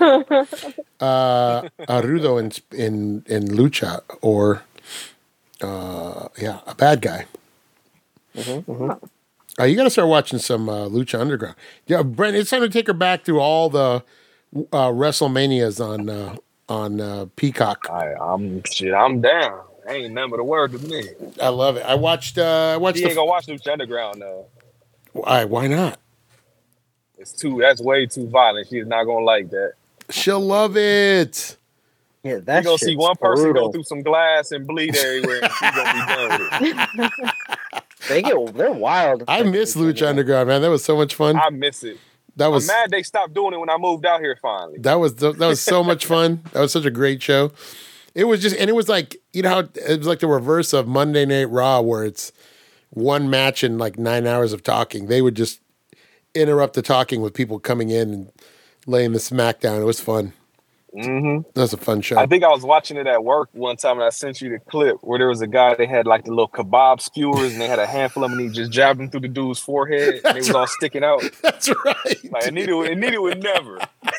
Uh, Arudo in in in lucha, or uh, yeah, a bad guy. Mhm, mhm. Uh, you got to start watching some uh, Lucha Underground. Yeah, Brent, it's time to take her back through all the uh, WrestleManias on uh, on uh, Peacock. I, I'm shit. I'm down. Ain't nothing but a word to me. I love it. I watched. Uh, I watched. She The, ain't gonna watch Lucha Underground though. why? Why not? It's too. That's way too violent. She's not gonna like that. She'll love it. Yeah, You that gonna see shit's one person brutal. go through some glass and bleed everywhere, and she's gonna be done with it. They get they're wild. I miss Lucha Underground, man. That was so much fun. I miss it. That was I'm mad they stopped doing it when I moved out here finally. that was that was so much fun. That was such a great show. It was just, and it was like, you know how it was like the reverse of Monday Night Raw, where it's one match and like nine hours of talking. They would just interrupt the talking with people coming in and laying the smackdown. It was fun. hmm That was a fun show. I think I was watching it at work one time, and I sent you the clip where there was a guy that had like the little kebab skewers, and they had a handful of them, and he just jabbed them through the dude's forehead, and it was all sticking out. That's right. Like Anita, Anita would never.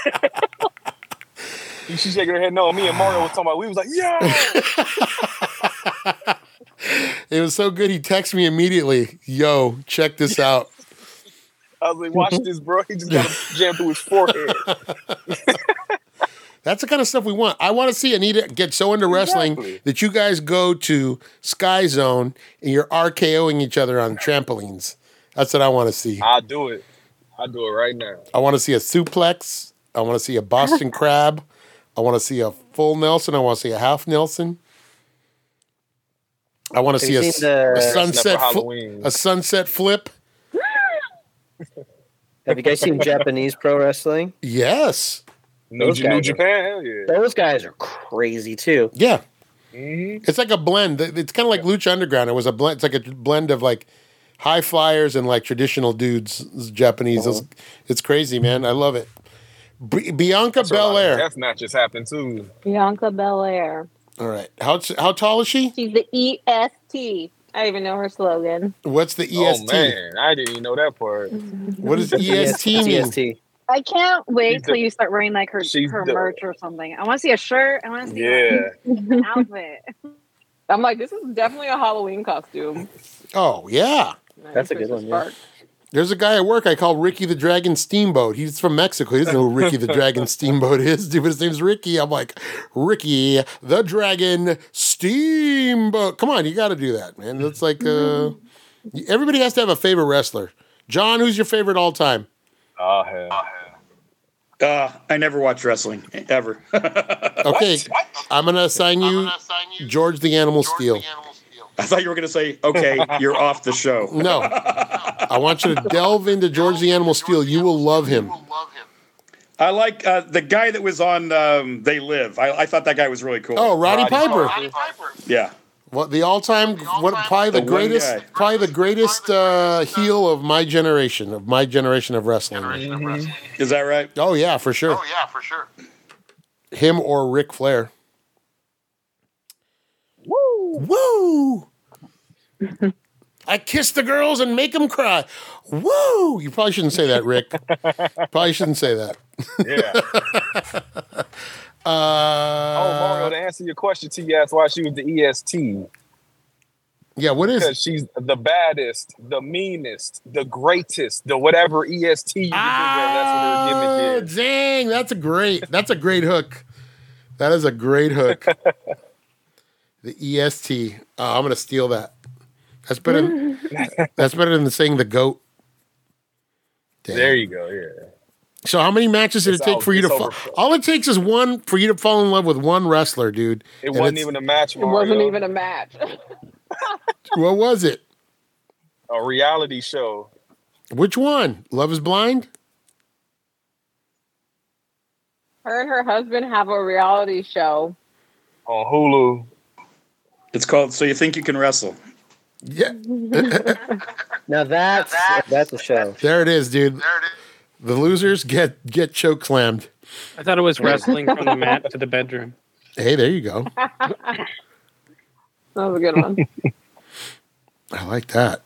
She's shaking her head. No, me and Mario was talking about. We was like, yeah. It was so good. He texted me immediately. Yo, check this out. I was like, watch this, bro. He just got him jammed through his forehead. That's the kind of stuff we want. I want to see Anita get so into wrestling Exactly. that you guys go to Sky Zone and you're RKOing each other on trampolines. That's what I want to see. I'll do it. I'll do it right now. I want to see a suplex. I want to see a Boston Crab. I want to see a full Nelson. I want to see a half Nelson. I want to Have see you a, seen the- a Dressing up sunset for fl- Halloween. a sunset flip. Have you guys seen Japanese pro wrestling? Yes. New, Those J- New guys are- Japan, hell yeah. Those guys are crazy too. Yeah. hmm It's like a blend. It's kind of like Lucha Underground. It was a blend. It's like a blend of like high flyers and like traditional dudes, Japanese. It's, it's crazy, man. I love it. B- Bianca Belair. Death matches happen too. Bianca Belair. All right. How how tall is she? She's the E S T. I even know her slogan. What's the E S T? Oh man, I didn't even know that part. What does E S T mean? E S T. I can't wait She's till the- you start wearing like her she's her the- merch or something. I want to see a shirt. I want to see Yeah. an outfit. I'm like, this is definitely a Halloween costume. Oh yeah. That's a good one, yeah. There's a guy at work I call Ricky the Dragon Steamboat. He's from Mexico. He doesn't know who Ricky the Dragon Steamboat is. Dude, but his name's Ricky. I'm like, Ricky the Dragon Steamboat. Come on, you got to do that, man. That's like, uh, everybody has to have a favorite wrestler. John, who's your favorite all time? Oh hell. Uh, I never watch wrestling ever. Okay, I'm going to assign you George the Animal Steel. I thought you were going to say, okay, you're off the show. No, I want you to delve into George the Animal Steel. You will love him. I like uh, the guy that was on um, They Live. I, I thought that guy was really cool. Oh, Roddy Roddy Piper. Piper. Yeah. What the all-time? What probably the The one greatest? guy. Probably the greatest uh, heel of my generation, of my generation of wrestling. Is that right? Oh yeah, for sure. Oh yeah, for sure. Him or Ric Flair. Woo! Woo! I kiss the girls and make them cry. Woo! You probably shouldn't say that, Rick. Probably shouldn't say that. Yeah. uh, oh, Mario, to answer your question, T asked why she was the E S T. Yeah, what is Because she's the baddest, the meanest, the greatest, the whatever E S T you can ah, think of. That's what her gimmick is. Dang, that's a great, that's a great hook. That is a great hook. The E S T. Oh, I'm gonna steal that. That's better. Than, that's better than saying the goat. Damn. There you go. Yeah. So, how many matches did It's it take out- for you to it's fall? over. All it takes is one for you to fall in love with one wrestler, dude. It And wasn't it's- even a match. It Mario. wasn't even a match. What was it? a reality show. Which one? Love is Blind? Her and her husband have a reality show. On Hulu. It's called So You Think You Can Wrestle. Yeah. Now that's that's a show. There it is, dude. There it is. The losers get get choke slammed. I thought it was wrestling from the mat to the bedroom. Hey, there you go. That was a good one. I like that.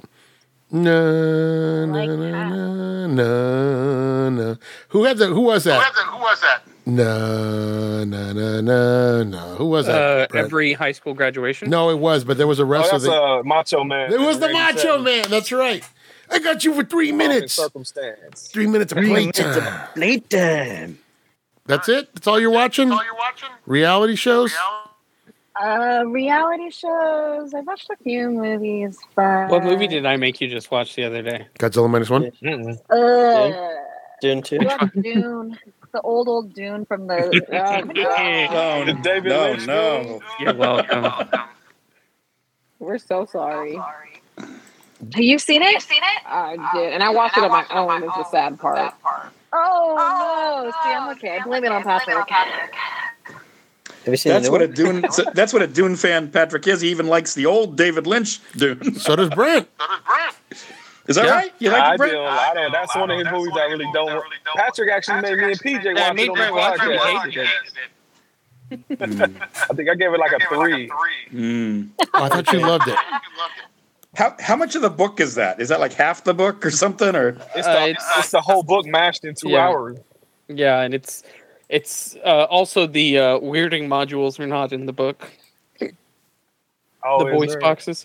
No, no, like no, that. no, no, no. Who had the? Who was Who, that? had the, who was that? No, no, no, no, no. Who was that? Uh, Brett? every high school graduation. No, it was, but there was a Oh, wrestler. that's that, uh, Macho Man. it was the Randy Macho Savage. Man. That's right. I got you for three Pomp and minutes. Circumstance. Three minutes of playtime. Playtime. That's it. That's all you're watching. All you're watching? Reality shows. Reality? Uh, reality shows. I watched a few movies, but What movie did I make you just watch the other day? Godzilla minus one. Mm-mm. Uh, Dune two. I watched Dune, the old old Dune from the. Oh, God. No, The David no, Lynch no. movie? You're welcome. We're so sorry. Have you seen it? I did. And I watched it on my own is the sad part. Oh, no! See, I'm okay. I blame it on Patrick. Have you seen That's the new what a one? Dune. so- That's what a Dune fan Patrick is. He even likes the old David Lynch Dune. So does Brent. So does Brent. Is that Yeah. right? You like I it, Brent? do. I don't. That's one of his movies I really don't. Patrick actually made me and P J Yeah, watch me it on and the Brent watched it. podcast. We hated it. Mm. I think I gave it like a three. Mm. Oh, I thought you loved it. How how much of the book is that? Is that like half the book or something? Or It's Uh, the it's- it's the whole book mashed in two Yeah. hours. Yeah, and it's it's uh, also the uh, weirding modules are not in the book. Oh, the is voice there? boxes.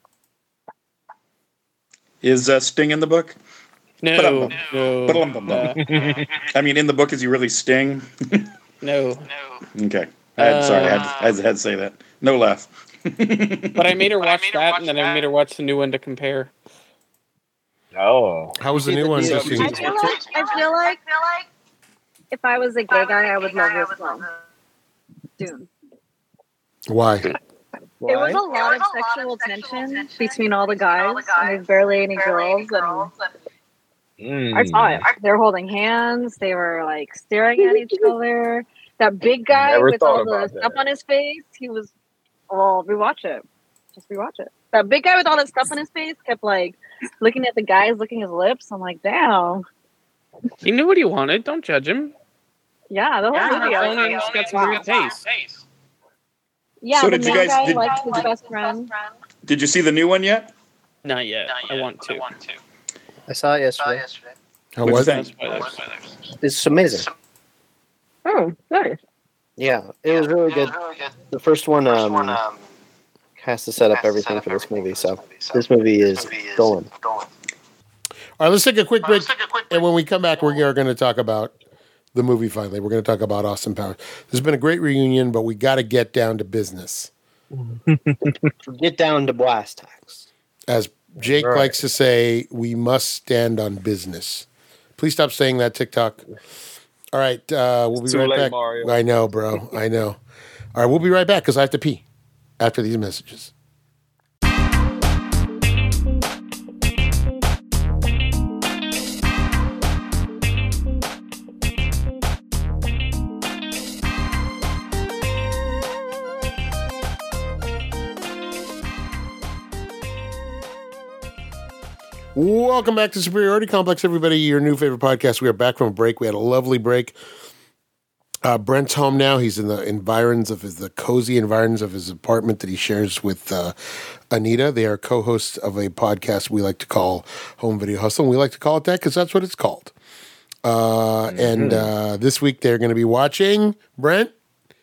is uh, Sting in the book? No, Ba-dum-bum. no, Ba-dum-bum-bum. uh, I mean, in the book, is he really Sting? no. Okay. I had, sorry, I had, Uh, I had to say that. No laugh. But I made her watch made her that, watch and then I that. made her watch the new one to compare. Oh, How was the See new the one? deal. Just I you- feel like I feel like if I was a gay guy, I would love this one. Dune. Why? There was a lot of sexual tension between all the guys, and there's barely any girls. And Mm. I saw it. They were holding hands. They were like staring at each other. That big guy Never with all thought the about stuff that. on his face, he was. Oh, rewatch it. Just rewatch it. That big guy with all that stuff on his face kept like looking at the guys, licking his lips. I'm like, damn. He knew what he wanted. Don't judge him. Yeah, the whole movie. I was like, He's got some weird taste. yeah, So the did you main guys- guy did- likes his best friend. Did you see the new one yet? Not yet. I want to. I saw it yesterday. How What'd was you it? think? Spoilers. It's amazing. Oh, nice. Yeah, it was really good. The first one um, has to set up everything for this movie, so this movie is going. All right, let's take a quick break. And when we come back, we are going to talk about the movie finally. We're going to talk about Austin Powers. This has been a great reunion, but we got to get down to business. Get down to blast tacks. As Jake Right. likes to say, we must stand on business. Please stop saying that, TikTok. All right, uh, we'll be It's too right late, back. Mario. I know, bro. I know. All right, we'll be right back because I have to pee after these messages. Welcome back to Superiority Complex, everybody. Your new favorite podcast. We are back from a break. We had a lovely break. Uh, Brent's home now. He's in the environs of his, the cozy environs of his apartment that he shares with uh, Anita. They are co-hosts of a podcast we like to call Home Video Hustle. And we like to call it that because that's what it's called. Uh, mm-hmm. And uh, this week they're going to be watching, Brent?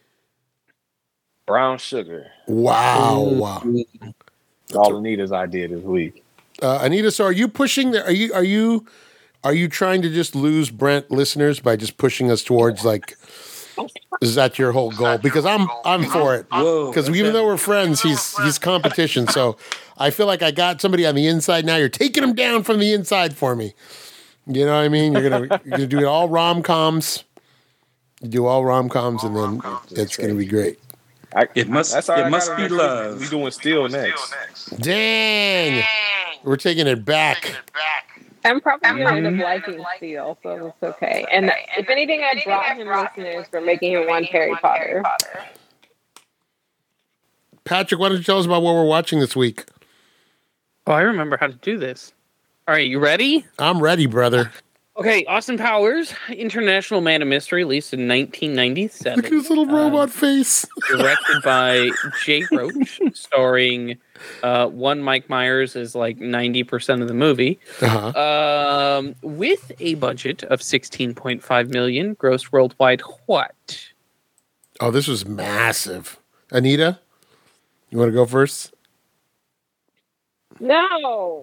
Brown Sugar. Wow. wow. All Anita's idea this week. Uh, Anita, so are you pushing the, are you, are you, are you trying to just lose Brent listeners by just pushing us towards like, is that your whole goal? Because I'm I'm for it. Because even though we're friends, he's he's competition. So I feel like I got somebody on the inside now. You're taking him down from the inside for me. You know what I mean? You're gonna you're gonna do it all rom coms. You do all rom coms, and then it's gonna be great. I, it must that's it must be love. We doing Steel next. Dang, we're taking it back. I'm probably going to end up liking Steel, so it's okay. And if anything, I brought him listeners for making him one Harry Potter. Patrick, why don't you tell us about what we're watching this week? Oh, I remember how to do this. All right, you ready? I'm ready, brother. Okay, Austin Powers, International Man of Mystery, released in nineteen ninety-seven. Look at his little robot uh, face. Directed by Jay Roach, starring uh, one Mike Myers is like ninety percent of the movie. Uh-huh. Um, with a budget of sixteen point five million dollars, grossed worldwide what? Oh, this was massive. Anita, you want to go first? No.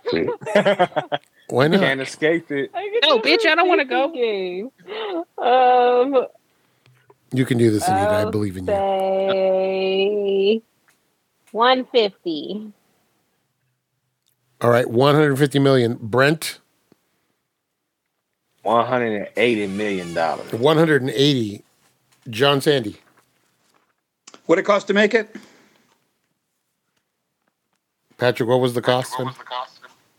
Why not? Can't escape it. No, bitch, I don't want to go. Game. Um, you can do this, Anita. I'll I believe in you. Say one fifty. All right, one hundred fifty million. Brent? one hundred eighty million dollars. one hundred eighty. John Sandy? What it cost to make it? Patrick, what was the cost? What was the cost?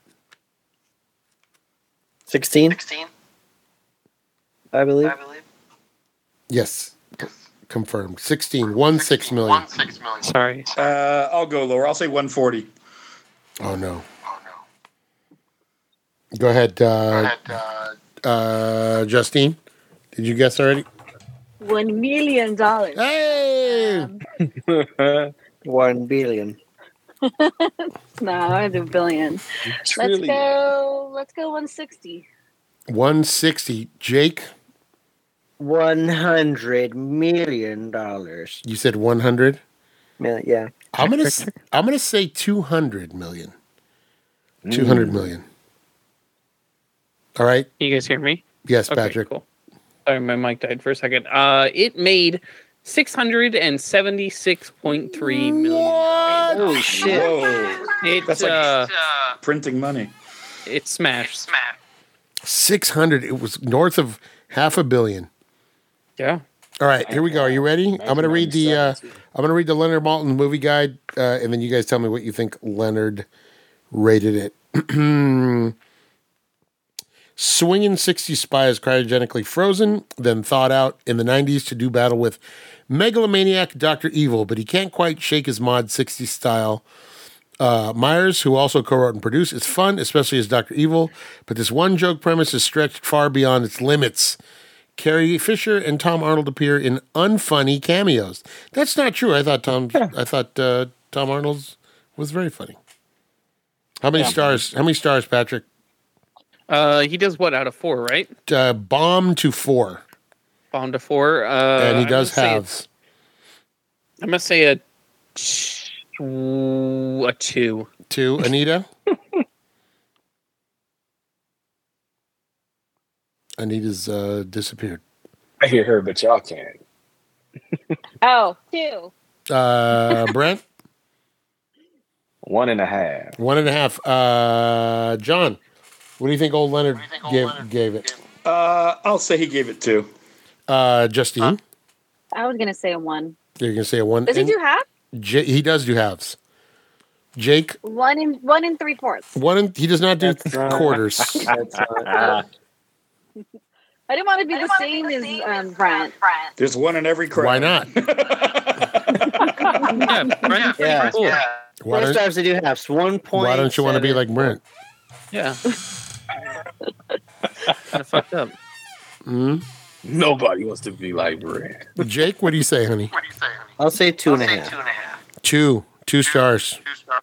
Sixteen, Sixteen, I believe. I believe. Yes. Confirmed. sixteen. One six million. One six million. Sorry. Uh, I'll go lower. I'll say one forty. Oh, no. Oh no. Go ahead, Go uh, ahead, uh, uh, Justine. Did you guess already? One million dollars. Hey! One billion. No, I do billion. Let's Trillion. go. Let's go. One sixty. one sixty. Jake, One hundred million dollars. you said one hundred. Yeah. I'm gonna s- I'm gonna say two hundred million. Two hundred million. All right. You guys hear me? Yes, Okay, Patrick. cool. Sorry, my mic died for a second. Uh, it made six hundred seventy-six point three million. What? Holy shit. Whoa. It, That's like- uh, uh, Printing money. it smashed. smash. Six hundred. It was north of half a billion. Yeah. All right, here we go. Are you ready? I'm gonna read the uh, I'm gonna read the Leonard Maltin movie guide, uh, and then you guys tell me what you think Leonard rated it. Swinging sixty spy is cryogenically frozen, then thawed out in the nineties to do battle with megalomaniac Doctor Evil, but he can't quite shake his mod sixty style. Uh, Myers, who also co-wrote and produced, is fun, especially as Doctor Evil, but this one joke premise is stretched far beyond its limits. Carrie Fisher and Tom Arnold appear in unfunny cameos. That's not true. I thought Tom. I thought uh, Tom Arnold's was very funny. How many Yeah. stars? How many stars, Patrick? Uh, he does what out of four, right? Uh, bomb to four, Bomb to four. Uh, and he I'm does gonna say- halves. I'm gonna say a t- a two. Two, Anita. Anita's uh, disappeared. I hear her, but y'all can't. Oh, two. Uh, Brent, One and a half. one and a half. Uh, John, what do you think old Leonard What do you think old gave, Leonard gave it? Uh, I'll say he gave it two. Uh, Justine, I was gonna say a one. you're gonna say a one. Does he And do half? J- he does do halves. Jake, One in one in three fourths. one. And, he does not do That's not- quarters. That's not, I didn't want to be the same as um, Brent. There's one in every crowd. Why not? Yeah, Brent's Yeah. pretty cool. Yeah. Why four don't, stars to do halves. One point. why don't you want to be like Brent? Yeah. Kind of fucked up. Hmm? Nobody wants to be like Brent. Jake, what do you say, honey? What do you say, honey? I'll say two and a I'll say half. two and a half. Two. Two stars. Two stars.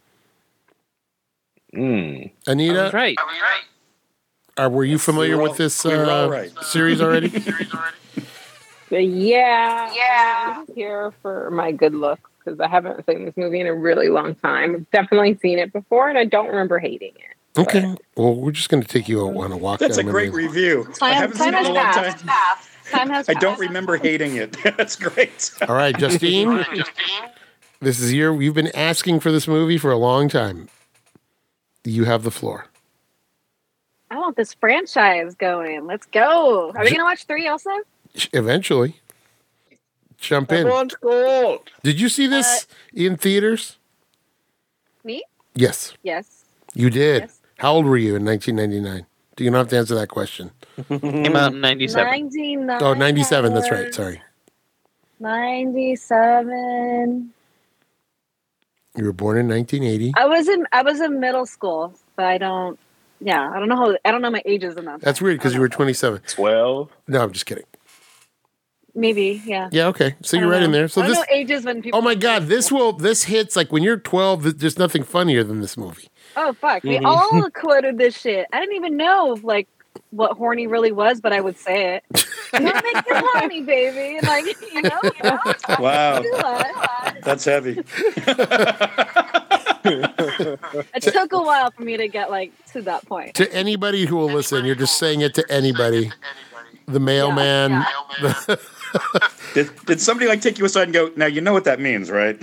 Mm. I Anita, was right. I was right. are, were you familiar We were with this all- we were all uh, right. series already? Series already. But yeah, Yeah. I'm here for my good looks because I haven't seen this movie in a really long time. I've definitely seen it before, and I don't remember hating it. Okay. Well, we're just going to take you on a walk That's a down great memory lane. review. I Time- haven't time seen it in a has long passed. time. Time has I don't passed. remember hating it. That's great. All right, Justine, Justine. this is your, you've been asking for this movie for a long time. You have the floor. I want this franchise going. Let's go. Are we gonna watch three also? Eventually. Jump in. Everyone's gold. Did you see this in theaters? Me? Yes, Yes. you did. Yes. How old were you in nineteen ninety-nine? Do you not have to answer that question? Came out in ninety-seven. ninety-nine. Oh, ninety-seven. That's right. Sorry. ninety-seven. You were born in nineteen eighty. I was in I was in middle school, but I don't. Yeah, I don't know how. I don't know my ages in that. That's weird because you were twenty-seven. twelve. No, I'm just kidding. Maybe. Yeah. Yeah, okay. So I you're don't right in know. there. So I don't this. know ages when people. Oh my God! This will. This hits like when you're twelve. th- There's nothing funnier than this movie. Oh fuck! We Mhm. all quoted this shit. I didn't even know like what horny really was, but I would say it. Don't make me horny, baby. Like you know. You know? Wow. Do that. That's heavy. It took a while for me to get like to that point. To anybody who will listen, you're just saying it to anybody. The mailman. Yeah. the- Did, did somebody like take you aside and go, now you know what that means, right?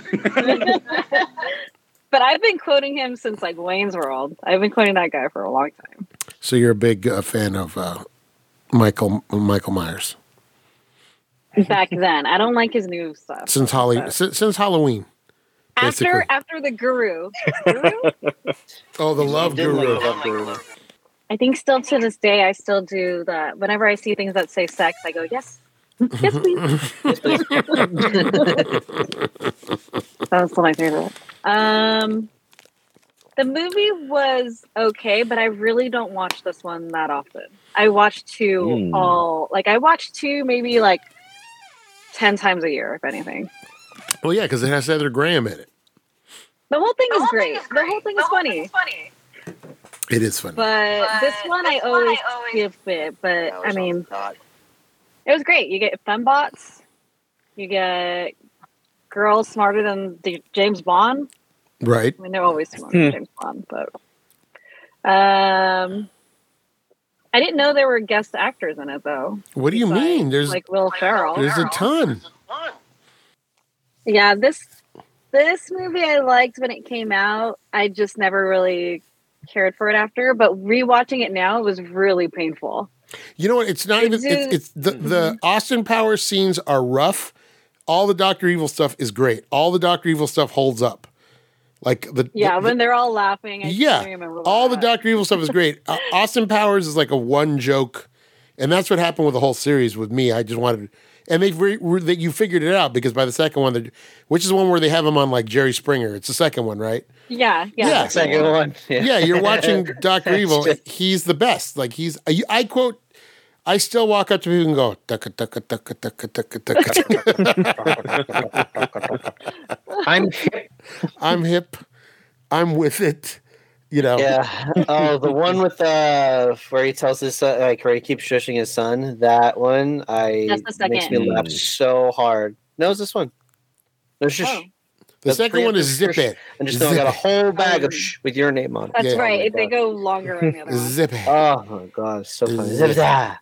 But I've been quoting him since like Wayne's World. I've been quoting that guy for a long time. so you're a big uh, fan of uh, Michael Michael Myers Back then, I don't like his new stuff. since Holly since, since Halloween. After basically. after the Guru, Guru? Oh, the Love Didn't Guru. like Love Guru. I think still to this day, I still do that. Whenever I see things that say sex, I go yes, yes please. Yes, please. That's still my favorite. Um, the movie was okay, but I really don't watch this one that often. I watch two Mm. all like I watch two maybe like ten times a year, if anything. Well, yeah, because it has Heather Graham in it. The whole thing The is whole great. thing is The great. whole thing The is whole funny. thing is funny. It is funny. But But this one I this one always I always- give it. But That I was mean, not- it was great. You get fembots. You get girls smarter than the James Bond. Right. I mean, they're always smarter Hmm. than James Bond, but um, I didn't know there were guest actors in it though. What do you Besides, mean? There's like Will Ferrell. there's a ton. Yeah, this this movie I liked when it came out. I just never really cared for it after, but rewatching it now was really painful. You know what? It's not even. It's It's, just- it's the the Austin Powers scenes are rough. All the Doctor Evil stuff is great. All the Doctor Evil stuff holds up. Like the Yeah, the- when they're all laughing. I yeah, can't remember all the that. Doctor Evil stuff is great. Uh, Austin Powers is like a one joke, and that's what happened with the whole series with me. I just wanted, and they've re, re, that you figured it out because by the second one, they're- which is the one where they have him on like Jerry Springer. It's the second one, right? Yeah, yeah. Yeah. Second one. Yeah, you're watching Doctor Evil. Just- He's the best. Like he's. I, I quote. I still walk up to people and go. "Tucka, tucka, tucka, tucka, tucka, tucka." I'm hip. I'm hip. I'm with it. You know. Yeah. Oh, the one with uh where he tells his son, like where he keeps shushing his son. That one, I That's the makes me second. laugh so hard. No, it's this one. No, shush. Oh, The That's second one is preemptive Zip It. And just know I got a Zip whole bag of shh with your name on it. that's Yeah. right. Oh my they God. go longer on the other one. Zip It. Oh my god, it's so funny. Zip- Zip-a-da.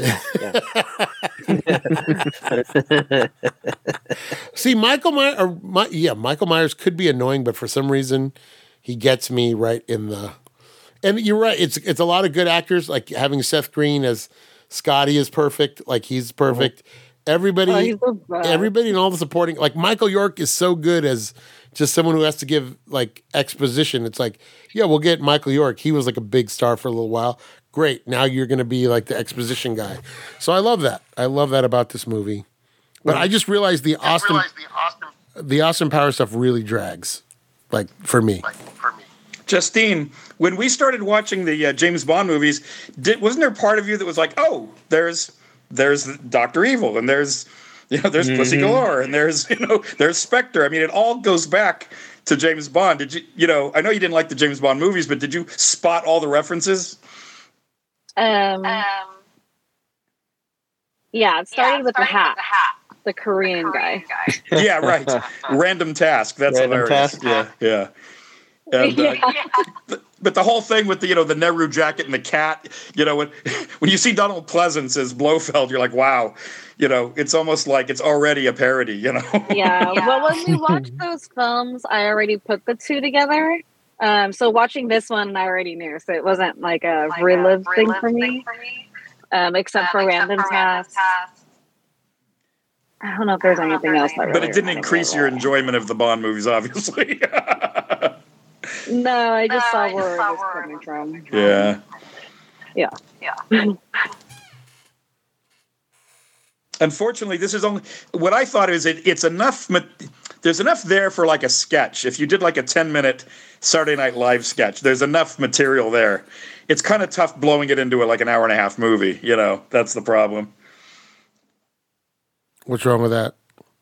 Zip-a-da. See, Michael Myers, or my, yeah, Michael Myers could be annoying, but for some reason, he gets me right in the. And you're right. It's it's a lot of good actors. Like having Seth Green as Scotty is perfect. Like he's perfect. Everybody, Oh, he's the best. everybody, and all the supporting. Like Michael York is so good as just someone who has to give like exposition. It's like, yeah, we'll get Michael York. He was like a big star for a little while. Great. Now you're going to be like the exposition guy. So I love that. I love that about this movie. But I just realized the I Austin realized the Austin, the Austin Powers stuff really drags, like for me. like, for me. Justine, when we started watching the uh, James Bond movies, did, wasn't there part of you that was like, oh, there's there's Doctor Evil, and there's you know there's mm-hmm. Pussy Galore, and there's you know there's Spectre. I mean, it all goes back to James Bond. Did you you know? I know you didn't like the James Bond movies, but did you spot all the references? Um. um yeah, it started, yeah, it with, started the hat, with the hat, the Korean, the Korean guy. guy. Yeah, right. Random Task. That's Random hilarious. Task. Yeah, yeah. And, uh, yeah. But, but the whole thing with the you know the Nehru jacket and the cat, you know when when you see Donald Pleasance as Blofeld, you're like, wow, you know it's almost like it's already a parody, you know. Yeah. yeah. Well, when we watched those films, I already put the two together. Um, so watching this one, I already knew, so it wasn't like a like relive, a thing, for thing for me. Um, except um, for except Random Tasks. I don't know if there's anything else. That but really it didn't increase your enjoyment of the Bond movies, obviously. No, I just no, saw I where just it was coming from. Yeah. Yeah. Yeah. Unfortunately, this is only what I thought is it, it's enough. There's enough there for like a sketch. If you did like a ten minute Saturday Night Live sketch, there's enough material there. It's kind of tough blowing it into a, like an hour and a half movie. You know, that's the problem. What's wrong with that?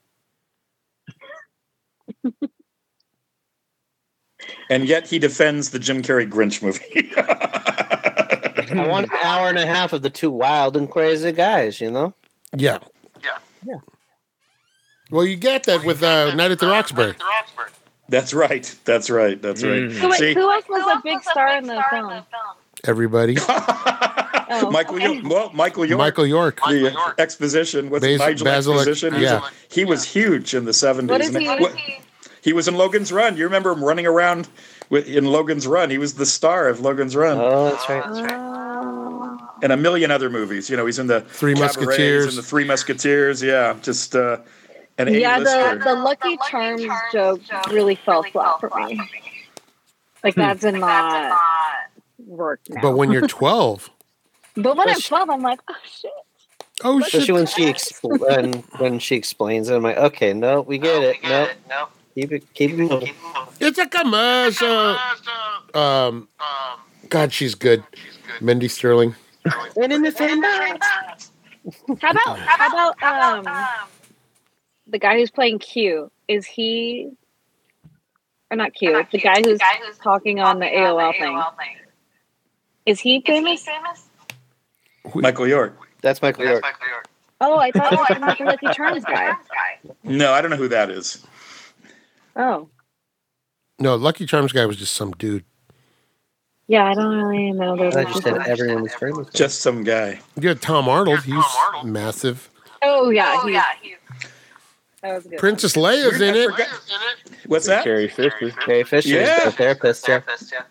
And yet he defends the Jim Carrey Grinch movie. I want an hour and a half of the two wild and crazy guys, you know? Yeah. Yeah. Yeah. Well, you get that with uh, Night at the Roxbury. That's right. That's right. That's right. Mm. Who, wait, who else was a big star in the film? Everybody. oh, Michael, okay. York, well, Michael York. Michael York. The Michael York. Exposition. What's Bas- Nigel Basil, Exposition? yeah. He was, he was huge in the seventies. What is he? What, he was in Logan's Run. You remember him running around with, in Logan's Run? He was the star of Logan's Run. Oh, that's right. That's right. And a million other movies. You know, he's in the Three Cabarets Musketeers. and the Three Musketeers. Yeah, just uh, an yeah. A-lister. The the Lucky Charms joke really fell flat for me. Like that did not work. Now. But when you're twelve. But when I'm twelve, I'm like, oh shit. Oh shit. Especially when she expl- when, when she explains it, I'm like, okay, no, we get no, it. We no, it. no, keep it, keep it moving. It's a commercial. Um, God, she's good. Mindy Sterling. And in the same box. How about how about um the guy who's playing Q? Is he or not Q? Not the, Q. Guy the guy who's talking on the A O L thing. thing. Is he famous? Is he famous? Michael York. That's Michael York. That's Michael York. Oh, I thought it was the Lucky Charms guy. No, I don't know who that is. Oh. No, Lucky Charms guy was just some dude. Yeah, I don't really know. I just said everyone was famous. Just some guy. You had Tom Arnold. He's massive. Oh, yeah. Oh, he's, yeah. That was good. Princess Leia's in it. What's that? Carrie Fisher. Carrie Fisher Yeah. is the therapist. Yeah. Therapist, yeah.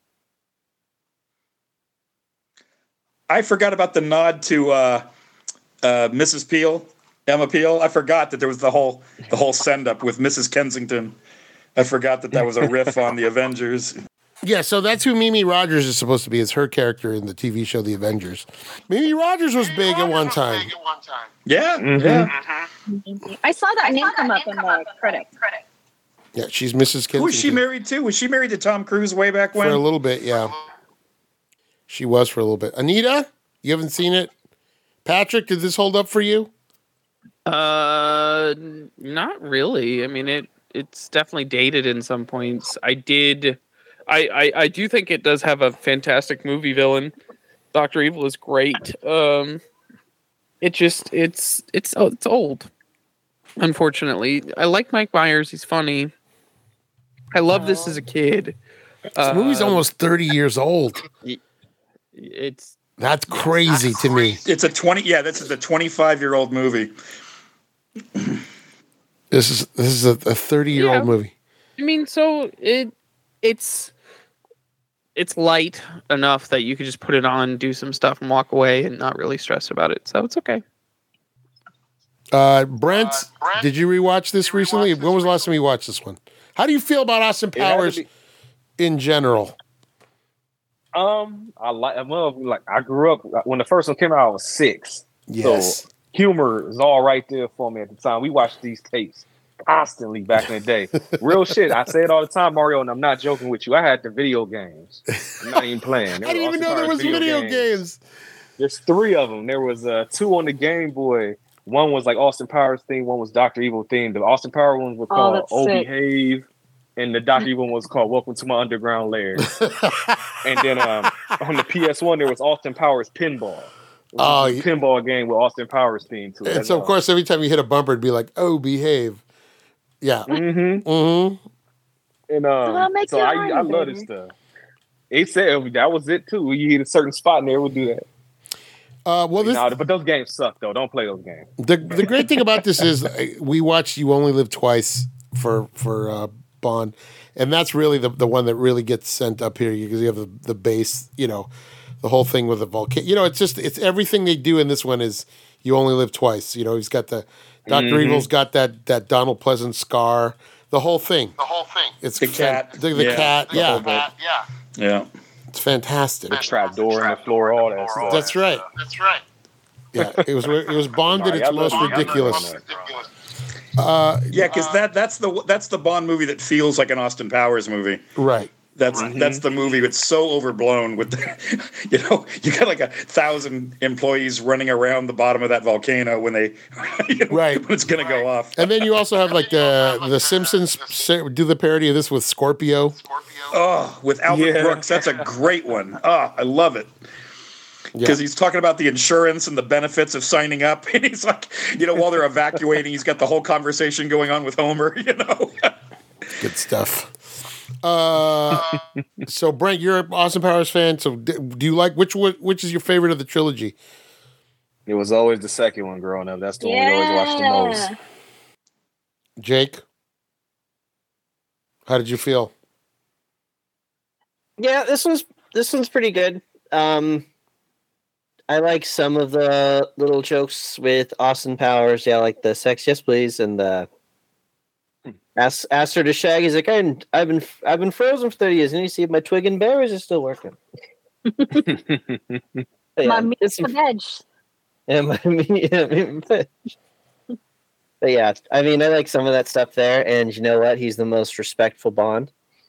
I forgot about the nod to uh, uh, Missus Peel, Emma Peel. I forgot that there was the whole the whole send up with Missus Kensington. I forgot that that was a riff on the Avengers. Yeah, so that's who Mimi Rogers is supposed to be, is her character in the T V show The Avengers. Mimi Rogers was big at one time. Yeah, Mm-hmm. yeah. I saw that name come up in the credits. Yeah, she's Missus Kensington. Who was she married to? Was she married to Tom Cruise way back when? For a little bit, yeah. She was for a little bit. Anita, you haven't seen it? Patrick, did this hold up for you? Uh, not really. I mean, it it's definitely dated in some points. I did, I, I, I do think it does have a fantastic movie villain. Doctor Evil is great. Um, it just it's it's oh, it's old. Unfortunately, I like Mike Myers. He's funny. I love this as a kid. This uh, movie's almost thirty years old. It's That's crazy That's to me. It's a twenty. Yeah, this is a twenty-five year old movie. This is this is a thirty year Yeah. old movie. I mean, so it it's it's light enough that you could just put it on, do some stuff, and walk away, and not really stress about it. So it's okay. Uh, Brent, Uh, Brent, did you rewatch this did you recently? rewatch this When was the last time you watched this one? How do you feel about Austin It had to Powers be- in general? Um, I like. Well, like I grew up when the first one came out. I was six. Yes. So humor is all right there for me at the time. We watched these tapes constantly back in the day. Real shit. I say it all the time, Mario, and I'm not joking with you. I had the video games. I'm not even playing. I didn't even know there was video games. There's three of them. There was uh, two on the Game Boy. One was like Austin Powers theme. One was Doctor Evil theme. The Austin Powers ones were Oh, called that's "Oh sick. Behave," and the Doctor Evil one was called "Welcome to My Underground Lair." And then um, on the P S one, there was Austin Powers Pinball. It was Oh, a yeah. pinball game with Austin Powers theme to it. And That's so, of all. course, every time you hit a bumper, it'd be like, "Oh, behave." Yeah. Mm-hmm. Mm-hmm. And um, Well, make so it I, harder, I love baby. this stuff. It said that was it too. You hit a certain spot and they would do that. Uh, well, this No, but those games suck though. Don't play those games. the the great thing about this is uh, we watched "You Only Live Twice" for for uh, Bond, and that's really the the one that really gets sent up here because you have the the base, you know, the whole thing with the volcano. You know, it's just it's everything they do in this one is "You Only Live Twice." You know, he's got the Doctor Mhm. Evil's got that that Donald Pleasant scar. The whole thing. The whole thing. It's The fan- cat. The, the Yeah. cat. The Yeah. whole bit. Uh, yeah. Yeah. It's fantastic. The trap door in the floor, all that stuff. That's right. That's right. Yeah, it was it was Bond at Nah, its y'all most love- y'all love ridiculous. Bond. Ridiculous. Uh, Yeah, because that that's the that's the Bond movie that feels like an Austin Powers movie. right. That's Mhm. that's the movie that's so overblown with the, you know, you got like a thousand employees running around the bottom of that volcano when they you know, Right. when it's gonna go off. And then you also have like the the Simpsons sa- do the parody of this with Scorpio. Scorpio. Oh, with Albert Yeah. Brooks, that's a great one. Oh, I love it. Yeah. Because he's talking about the insurance and the benefits of signing up, and he's like, you know, while they're evacuating, he's got the whole conversation going on with Homer. You know, Good stuff. Uh, so Brent, you're an Austin Powers fan. So d- do you like which one- which is your favorite of the trilogy? It was always the second one growing up. That's the one we always watched the most. Yeah. Jake, how did you feel? Yeah, this one's this one's pretty good. Um, I like some of the little jokes with Austin Powers. Yeah, like the "sex, yes, please," and the ask asked her to shag. He's like, I'm, I've been I've been frozen for thirty years, and you see if my twig and berries are still working. But yeah, My meat it's for some- veg. yeah, my meat- yeah, meat- but but yeah, I mean, I like some of that stuff there, and you know what? He's the most respectful Bond.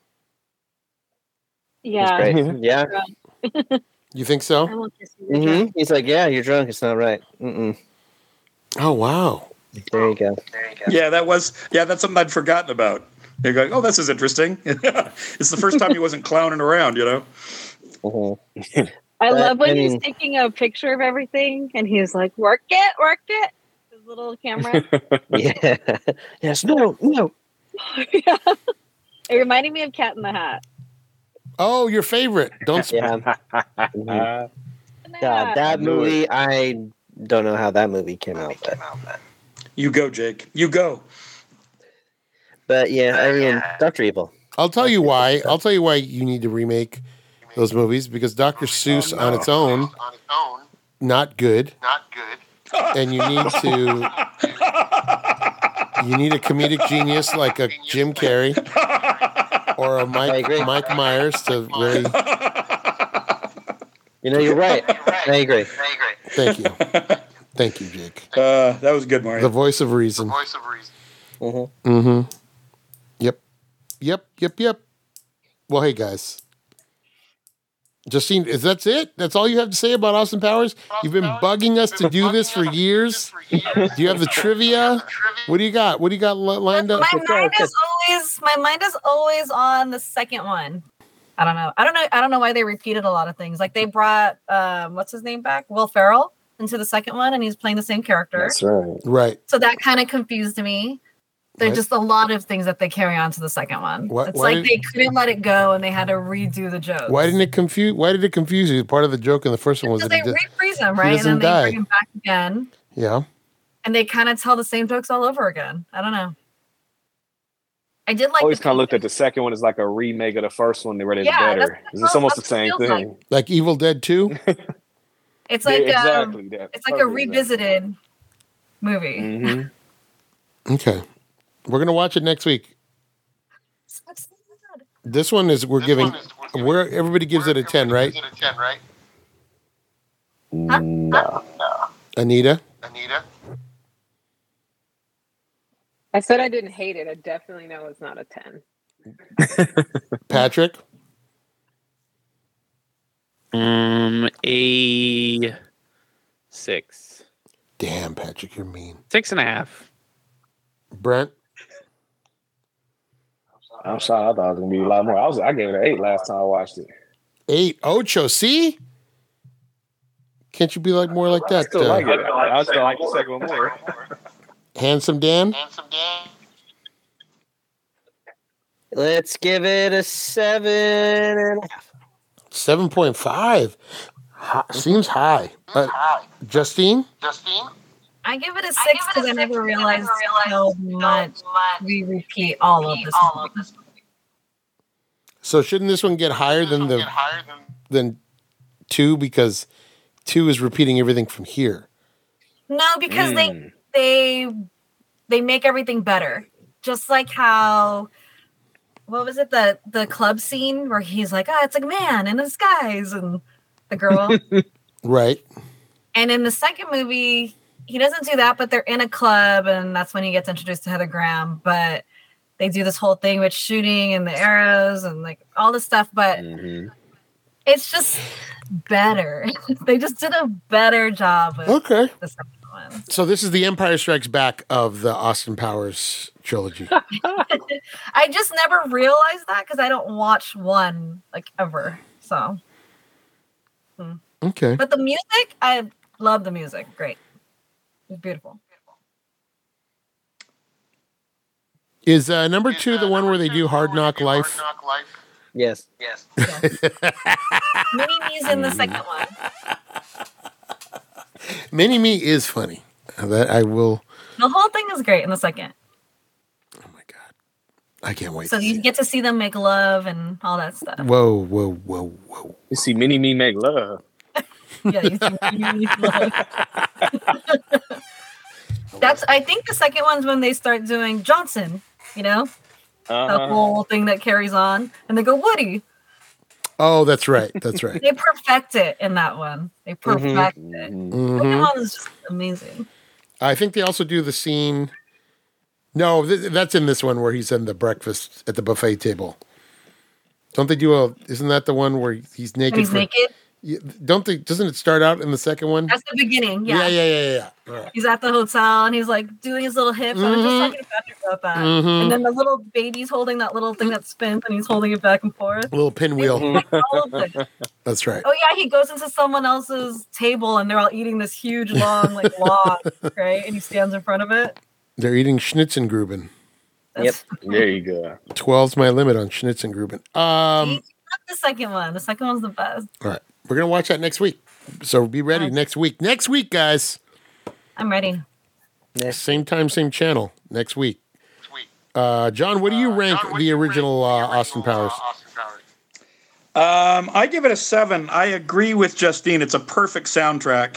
He's Yeah. great. Yeah. You think so? I won't kiss you. hmm He's like, yeah, you're drunk. It's not right. Mm-mm. Oh wow. There you go. yeah, that was yeah, that's something I'd forgotten about. You're going, oh, this is interesting. It's the first time he wasn't clowning around, you know. Mhm. I But, love when I he's mean- taking a picture of everything and he's like, work it, work it. His little camera. Yeah. Yes. No. No. Yeah. It reminded me of Cat in the Hat. Oh, your favorite. Don't. Sp- Yeah. Mhm. Uh, God, that knew movie. I don't know how that movie came out, but, You go, Jake. You go. but yeah, I mean, Doctor Evil. I'll tell you why. I'll tell you why you need to remake those movies because Doctor Seuss on its own, On its own, not good, not good. and you need to. You need a comedic genius like a Jim Carrey or a I Mike agree. Mike Myers to really. You know, you're right. I agree. I agree. Thank you, thank you, Jake. Uh, that was good, The Mario. voice of reason. Voice of reason. hmm Mm-hmm. Yep. Yep. Yep. Yep. Well, hey guys. Justine, is that's it? That's all you have to say about Austin Powers? You've been bugging us to do this for years. Do you have the trivia? What do you got? What do you got li- lined up? My mind is always my mind is always on the second one. I don't know. I don't know. I don't know why they repeated a lot of things. Like they brought um, what's his name back, Will Ferrell, into the second one, and he's playing the same character. That's right. Right. So that kind of confused me. There's What? just a lot of things that they carry on to the second one. Why- it's why like did- they couldn't let it go, and they had to redo the joke. Why didn't it confuse? Why did it confuse you? Part of the joke in the first one was Because that they he did, reprise him, he right? And doesn't then they die. bring him back again, yeah. and they kind of tell the same jokes all over again. I don't know. I did like. I always the kind of looked at the second one as like a remake of the first one. They read it Yeah, that's better. what- It's almost the that's what it same feels thing. like. Like Evil Dead two. It's like Yeah, um, exactly. that. it's like a Perfect revisited movie. example. Mhm. Okay. We're gonna watch it next week. This one is we're This giving one is- we're giving- where everybody gives it a ten, right? Gives it a ten, right? No. Anita. Anita. I said I didn't hate it. I definitely know it's not a ten. Patrick. Um, a Six. Damn, Patrick, you're mean. Six and a half. Brent? I'm sorry. I thought it was gonna be a lot more. I was. I gave it an eight last time I watched it. Eight. Ocho. See? Can't you be like more like that? I still uh, like it. I, I still like the second one more. Handsome Dan? Let's give it a seven and a half. seven point five. Hi, seems high. Uh, Justine? Justine? I give it a six because I never realized how much we repeat all of this. All of this. So shouldn't this one get higher than the than two because two is repeating everything from here? No, because mm. they they they make everything better. Just like how what was it the the club scene where he's like, oh, it's a man in disguise and the girl, right? And in the second movie, he doesn't do that, but they're in a club, and that's when he gets introduced to Heather Graham. But they do this whole thing with shooting and the arrows and like all this stuff, but mm-hmm. it's just better. They just did a better job with okay. the second one. So this is the Empire Strikes Back of the Austin Powers trilogy. I just never realized that because I don't watch one like ever. So hmm. okay. But the music, I love the music. Great. It's beautiful. Is uh, number Is, two uh, the one where they do Hard Knock Life? Hard Knock Life? Yes. Yes. yes. Mini-Me's in the second one. Mini-Me is funny. That I will. The whole thing is great in the second. Oh my god, I can't wait. So you get to see them make love and all that stuff. Whoa, whoa, whoa, whoa! You see Mini-Me make love. Yeah, you see Mini-Me make love. That's. I think the second one's when they start doing Johnson. You know, uh-huh. the whole thing that carries on, and they go Woody. Oh, that's right. That's right. They perfect it in that one. They perfect mm-hmm. it. Mm-hmm. That one is just amazing. I think they also do the scene. No, th- that's in this one where he's in the breakfast at the buffet table. Don't they do a? Isn't that the one where he's naked? When he's for, naked. Don't they? Doesn't it start out in the second one? That's the beginning. Yeah. Yeah, yeah, yeah, yeah. yeah. Right. He's at the hotel and he's like doing his little hips. Mm-hmm. I was just talking to Patrick about that. Mm-hmm. And then the little baby's holding that little thing that spins and he's holding it back and forth. A little pinwheel. That's right. Oh yeah, he goes into someone else's table and they're all eating this huge long like log, right? And he stands in front of it. They're eating Schnitzengruben. Yep. There you go. twelve's my limit on Schnitzengruben. Um, the second one. The second one's the best. All right. We're going to watch that next week. So be ready right. next week. Next week, guys. I'm ready. Next. Same time, same channel. Next week. Uh, John, what do you rank uh, John, the, you original, rank uh, the original Austin Powers? Uh, Austin Powers? Um, I give it a seven. I agree with Justine. It's a perfect soundtrack.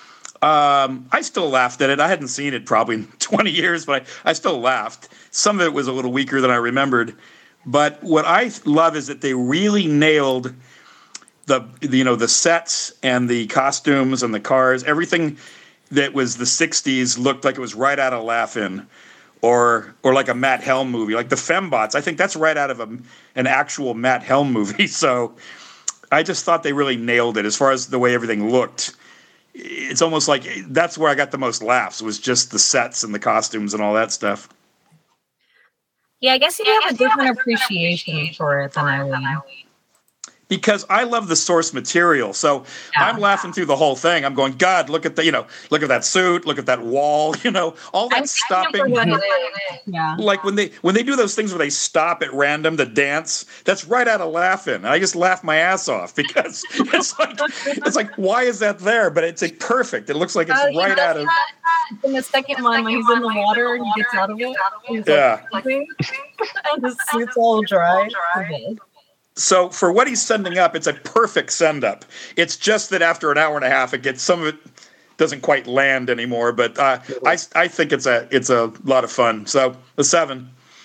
Um, I still laughed at it. I hadn't seen it probably in twenty years, but I, I still laughed. Some of it was a little weaker than I remembered. But what I love is that they really nailed the, the you know the sets and the costumes and the cars. Everything that was the sixties looked like it was right out of Laugh-In, or or like a Matt Helm movie, like the Fembots. I think that's right out of a, an actual Matt Helm movie. So I just thought they really nailed it as far as the way everything looked. It's almost like that's where I got the most laughs, was just the sets and the costumes and all that stuff. Yeah, I guess you have a different appreciation for it than I would. Because I love the source material. So yeah. I'm laughing through the whole thing. I'm going, God, look at the, you know, look at that suit, look at that wall, you know, all that I'm stopping. Yeah. Like when they when they do those things where they stop at random to dance, that's right out of Laugh-In. I just laugh my ass off because it's like it's like, why is that there? But it's like perfect. It looks like it's uh, right out of in the second one when he's in the water and he gets out of it. He's yeah. Like, and his suit's all dry. Okay. So for what he's sending up, it's a perfect send up. It's just that after an hour and a half, it gets some of it doesn't quite land anymore. But uh, I I think it's a it's a lot of fun. So a seven.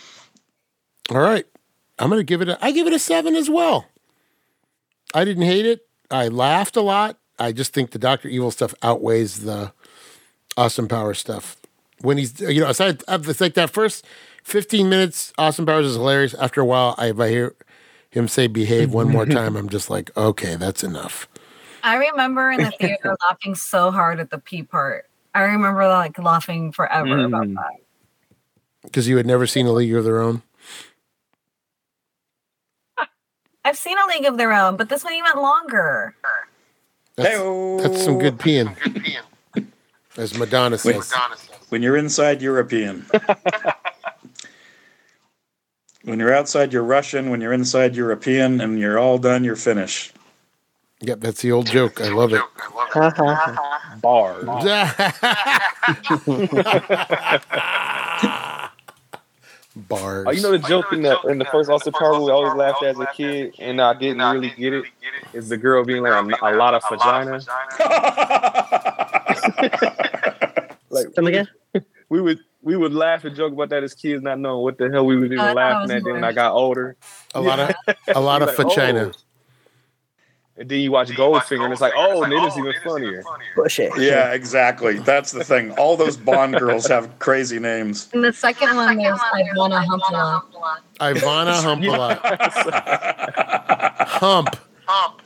All right, I'm gonna give it a I give it a seven as well. I didn't hate it. I laughed a lot. I just think the Doctor Evil stuff outweighs the Austin Powers stuff. When he's you know aside it's like that first fifteen minutes, Austin Powers is hilarious. After a while, I if I hear him say behave one more time, I'm just like, okay, that's enough. I remember in the theater laughing so hard at the pee part. I remember like laughing forever mm. about that. Because you had never seen A League of Their Own? I've seen A League of Their Own, but this one even longer. That's, that's some good peeing. As Madonna says. When you're inside, you're European. When you're outside, you're Russian. When you're inside, you're European. And you're all done, you're Finnish. Yep, that's the old joke. I love it. Bars. Bars. Oh, you know the joke in the in the first Austin Powers we always laughed at as a kid, and I didn't really get it. Is the girl being like a, a lot of vagina? Like, come again? We would we would laugh and joke about that as kids, not knowing what the hell we were even uh, laughing at. Then when I got older, a lot of a lot of like, vagina. Oh. And then you watch Goldfinger, and it's like, oh, and it is even funnier. Bullshit. Yeah, exactly. That's the thing. All those Bond girls have crazy names. And the second one is Ivana Humpala. Ivana Humpala. Hump. Hump.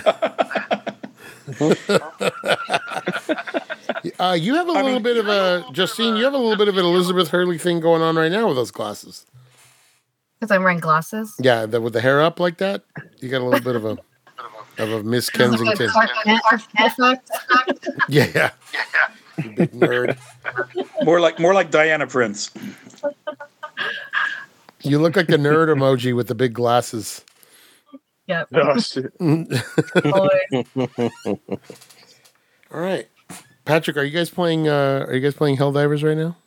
uh, you have a little I mean, bit of a, Justine, you have a little bit of an Elizabeth Hurley thing going on right now with those glasses. Because I'm wearing glasses? Yeah, the, with the hair up like that, you got a little bit of a... Of a Miss Kensington. Yeah, yeah. You big nerd. More like more like Diana Prince. You look like the nerd emoji with the big glasses. Yep. Oh shit. All right. Patrick, are you guys playing uh are you guys playing Helldivers right now?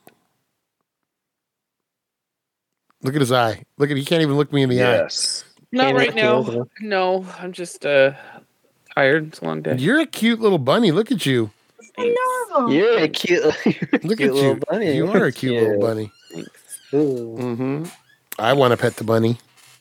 Look at his eye. Look at he can't even look me in the yes. eye. Not right now. No, I'm just uh, tired. It's a long day. You're a cute little bunny. Look at you. You're a cute, you're a Look cute at little you. bunny. You are a cute yeah. little bunny. Mm-hmm. I want to pet the bunny.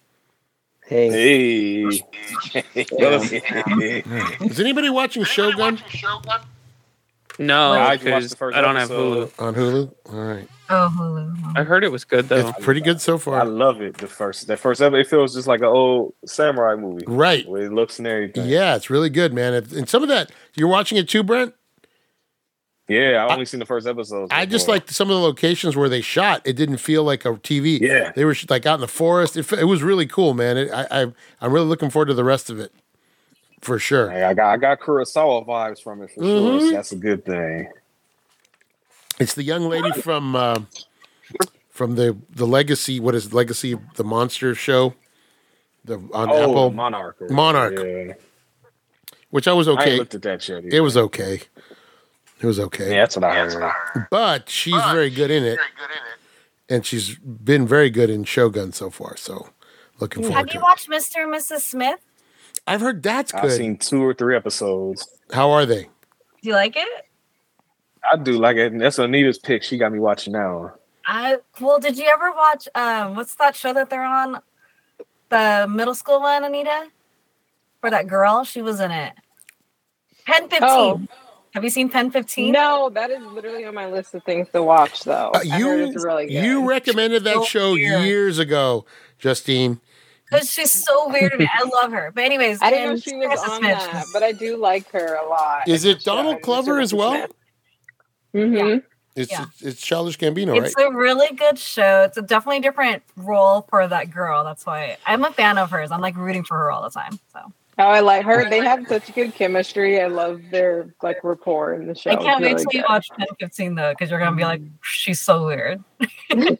Hey. Hey. Hey. Is anybody watching Shogun? No, I, I don't have Hulu. On Hulu? All right. Oh, Hulu. I heard it was good though. It's pretty good so far. I love it. The first, that first episode, it feels just like an old samurai movie, right? The way it looks and everything. Yeah, it's really good, man. And some of that, you're watching it too, Brent. Yeah, I only I, seen the first episode. I just like some of the locations where they shot. It didn't feel like a T V. Yeah, they were like out in the forest. It, it was really cool, man. It, I, I I'm really looking forward to the rest of it, for sure. Hey, I got I got Kurosawa vibes from it for mm-hmm. sure. So that's a good thing. It's the young lady from uh, from the the Legacy. What is Legacy? The Monster Show. The on oh, Apple Monarch. Monarch. Yeah. Which I was okay. I looked at that shit. Either. It was okay. It was okay. Yeah, that's what I heard. But she's but very good in it, and she's been very good in Shogun so far. So looking forward. Have to you it. watched Mister and Missus Smith? I've heard that's good. I've seen two or three episodes. How are they? Do you like it? I do like it. And that's Anita's pick. She got me watching now. I well, did you ever watch um what's that show that they're on? The middle school one, Anita? For that girl, she was in it. Pen fifteen. Oh. Have you seen Pen fifteen? No, that is literally on my list of things to watch though. Uh, you it's really good. You recommended that so show weird. years ago, Justine. Because she's so weird and I love her. But anyways, I didn't know she was on Smith. that, but I do like her a lot. Is it Donald Glover as well? Mm-hmm. Yeah. It's yeah. it's Childish Gambino, it's right? It's a really good show. It's a definitely different role for that girl. That's why I'm a fan of hers. I'm like rooting for her all the time. So. Oh, I like her. They have such good chemistry. I love their like rapport in the show. I can't really wait till you watch Pen fifteen though, because you're gonna be like, she's so weird. In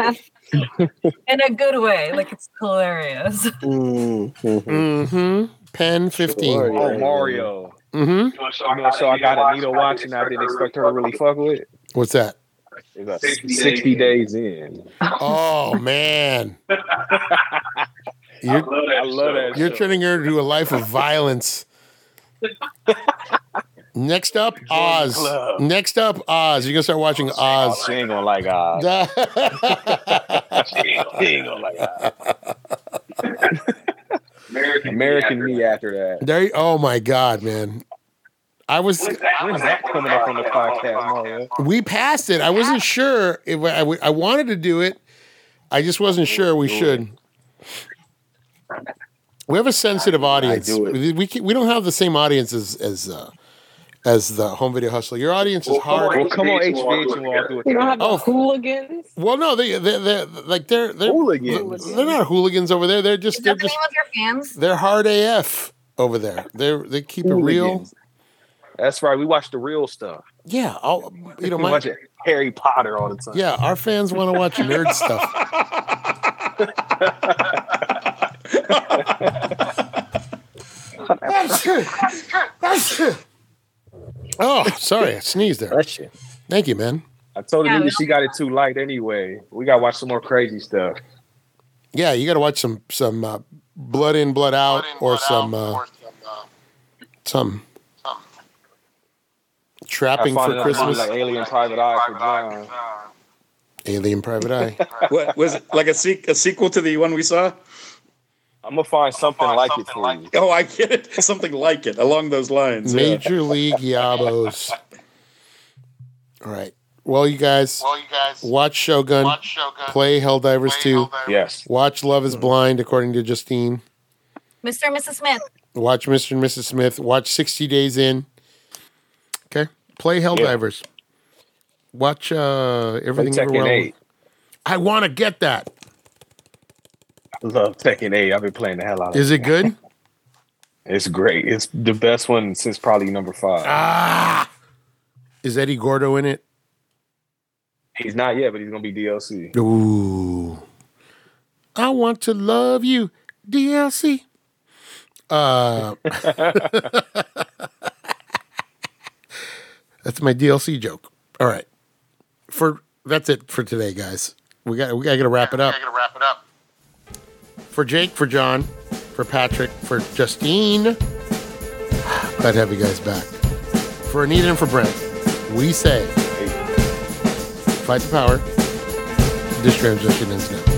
a good way. Like it's hilarious. Mm-hmm. mm-hmm. Pen fifteen. Sure, oh, Mario. Mm-hmm. You know, so I got Anita watching. I didn't expect her to really fuck with. What's that? It's about sixty days in. Oh man. You're, I love that, I love that you're show. turning her into a life of violence. Next up, Oz. Next up, Oz. You're gonna start watching Oz. Oh, she ain't gonna like Oz. she ain't gonna like Oz. American, American me after that. There. Oh my God, man. I was. When's that, when's that coming up on the podcast, Mario? We passed it. I wasn't sure if I, I wanted to do it. I just wasn't sure we should. We have a sensitive audience. do it. We we, can, we don't have the same audience as as uh, as the Home Video Hustler. Your audience is hard. Well, come on H V H and we'll all do it. You don't have Oh. oh. hooligans. Well, no, they they they like they're they're Hooligans. They're not hooligans over there. They're just Is they're that the just name of your fans? they're hard A F over there. They are they keep it real. Hooligans. That's right. We watch the real stuff. Yeah, I'll, you know We my watch Harry Potter all the time. yeah. Our fans want to watch nerd stuff. Oh, sorry, I sneezed there. Bless you. Thank you, man. I told Yeah, her we she got it too light anyway. We got to watch some more crazy stuff. Yeah, you got to watch some some uh, blood in, blood out, or some uh, some trapping I for found it Christmas. like Alien Private Eye for John. Alien Private Eye. What was it like a, se- a sequel to the one we saw? I'm gonna find something like it for you. Oh, I get it. Something like it along those lines. yeah. Major League Yabos. All right. Well, you guys, Well, you guys watch Shogun. watch Shogun. Play Helldivers Play two. Helldivers. Yes. Watch Love is Blind, according to Justine. Mister and Missus Smith. Watch Mister and Missus Smith. Watch sixty Days In. Okay. Play Helldivers. Watch uh, everything Play Tekken Everywhere. eight. I want to get that. I love Tekken eight. I've been playing the hell out of it. Is it good? It's great. It's the best one since probably number five. Ah. Is Eddie Gordo in it? He's not yet, but he's gonna be D L C. Ooh. I want to love you, D L C. Uh, that's my D L C joke. All right. For that's it for today, guys. We got we got to wrap it up. I gotta wrap it up. For Jake, for John, for Patrick, for Justine. Glad to have you guys back. For Anita and for Brent, we say, fight the power. This transmission ends now.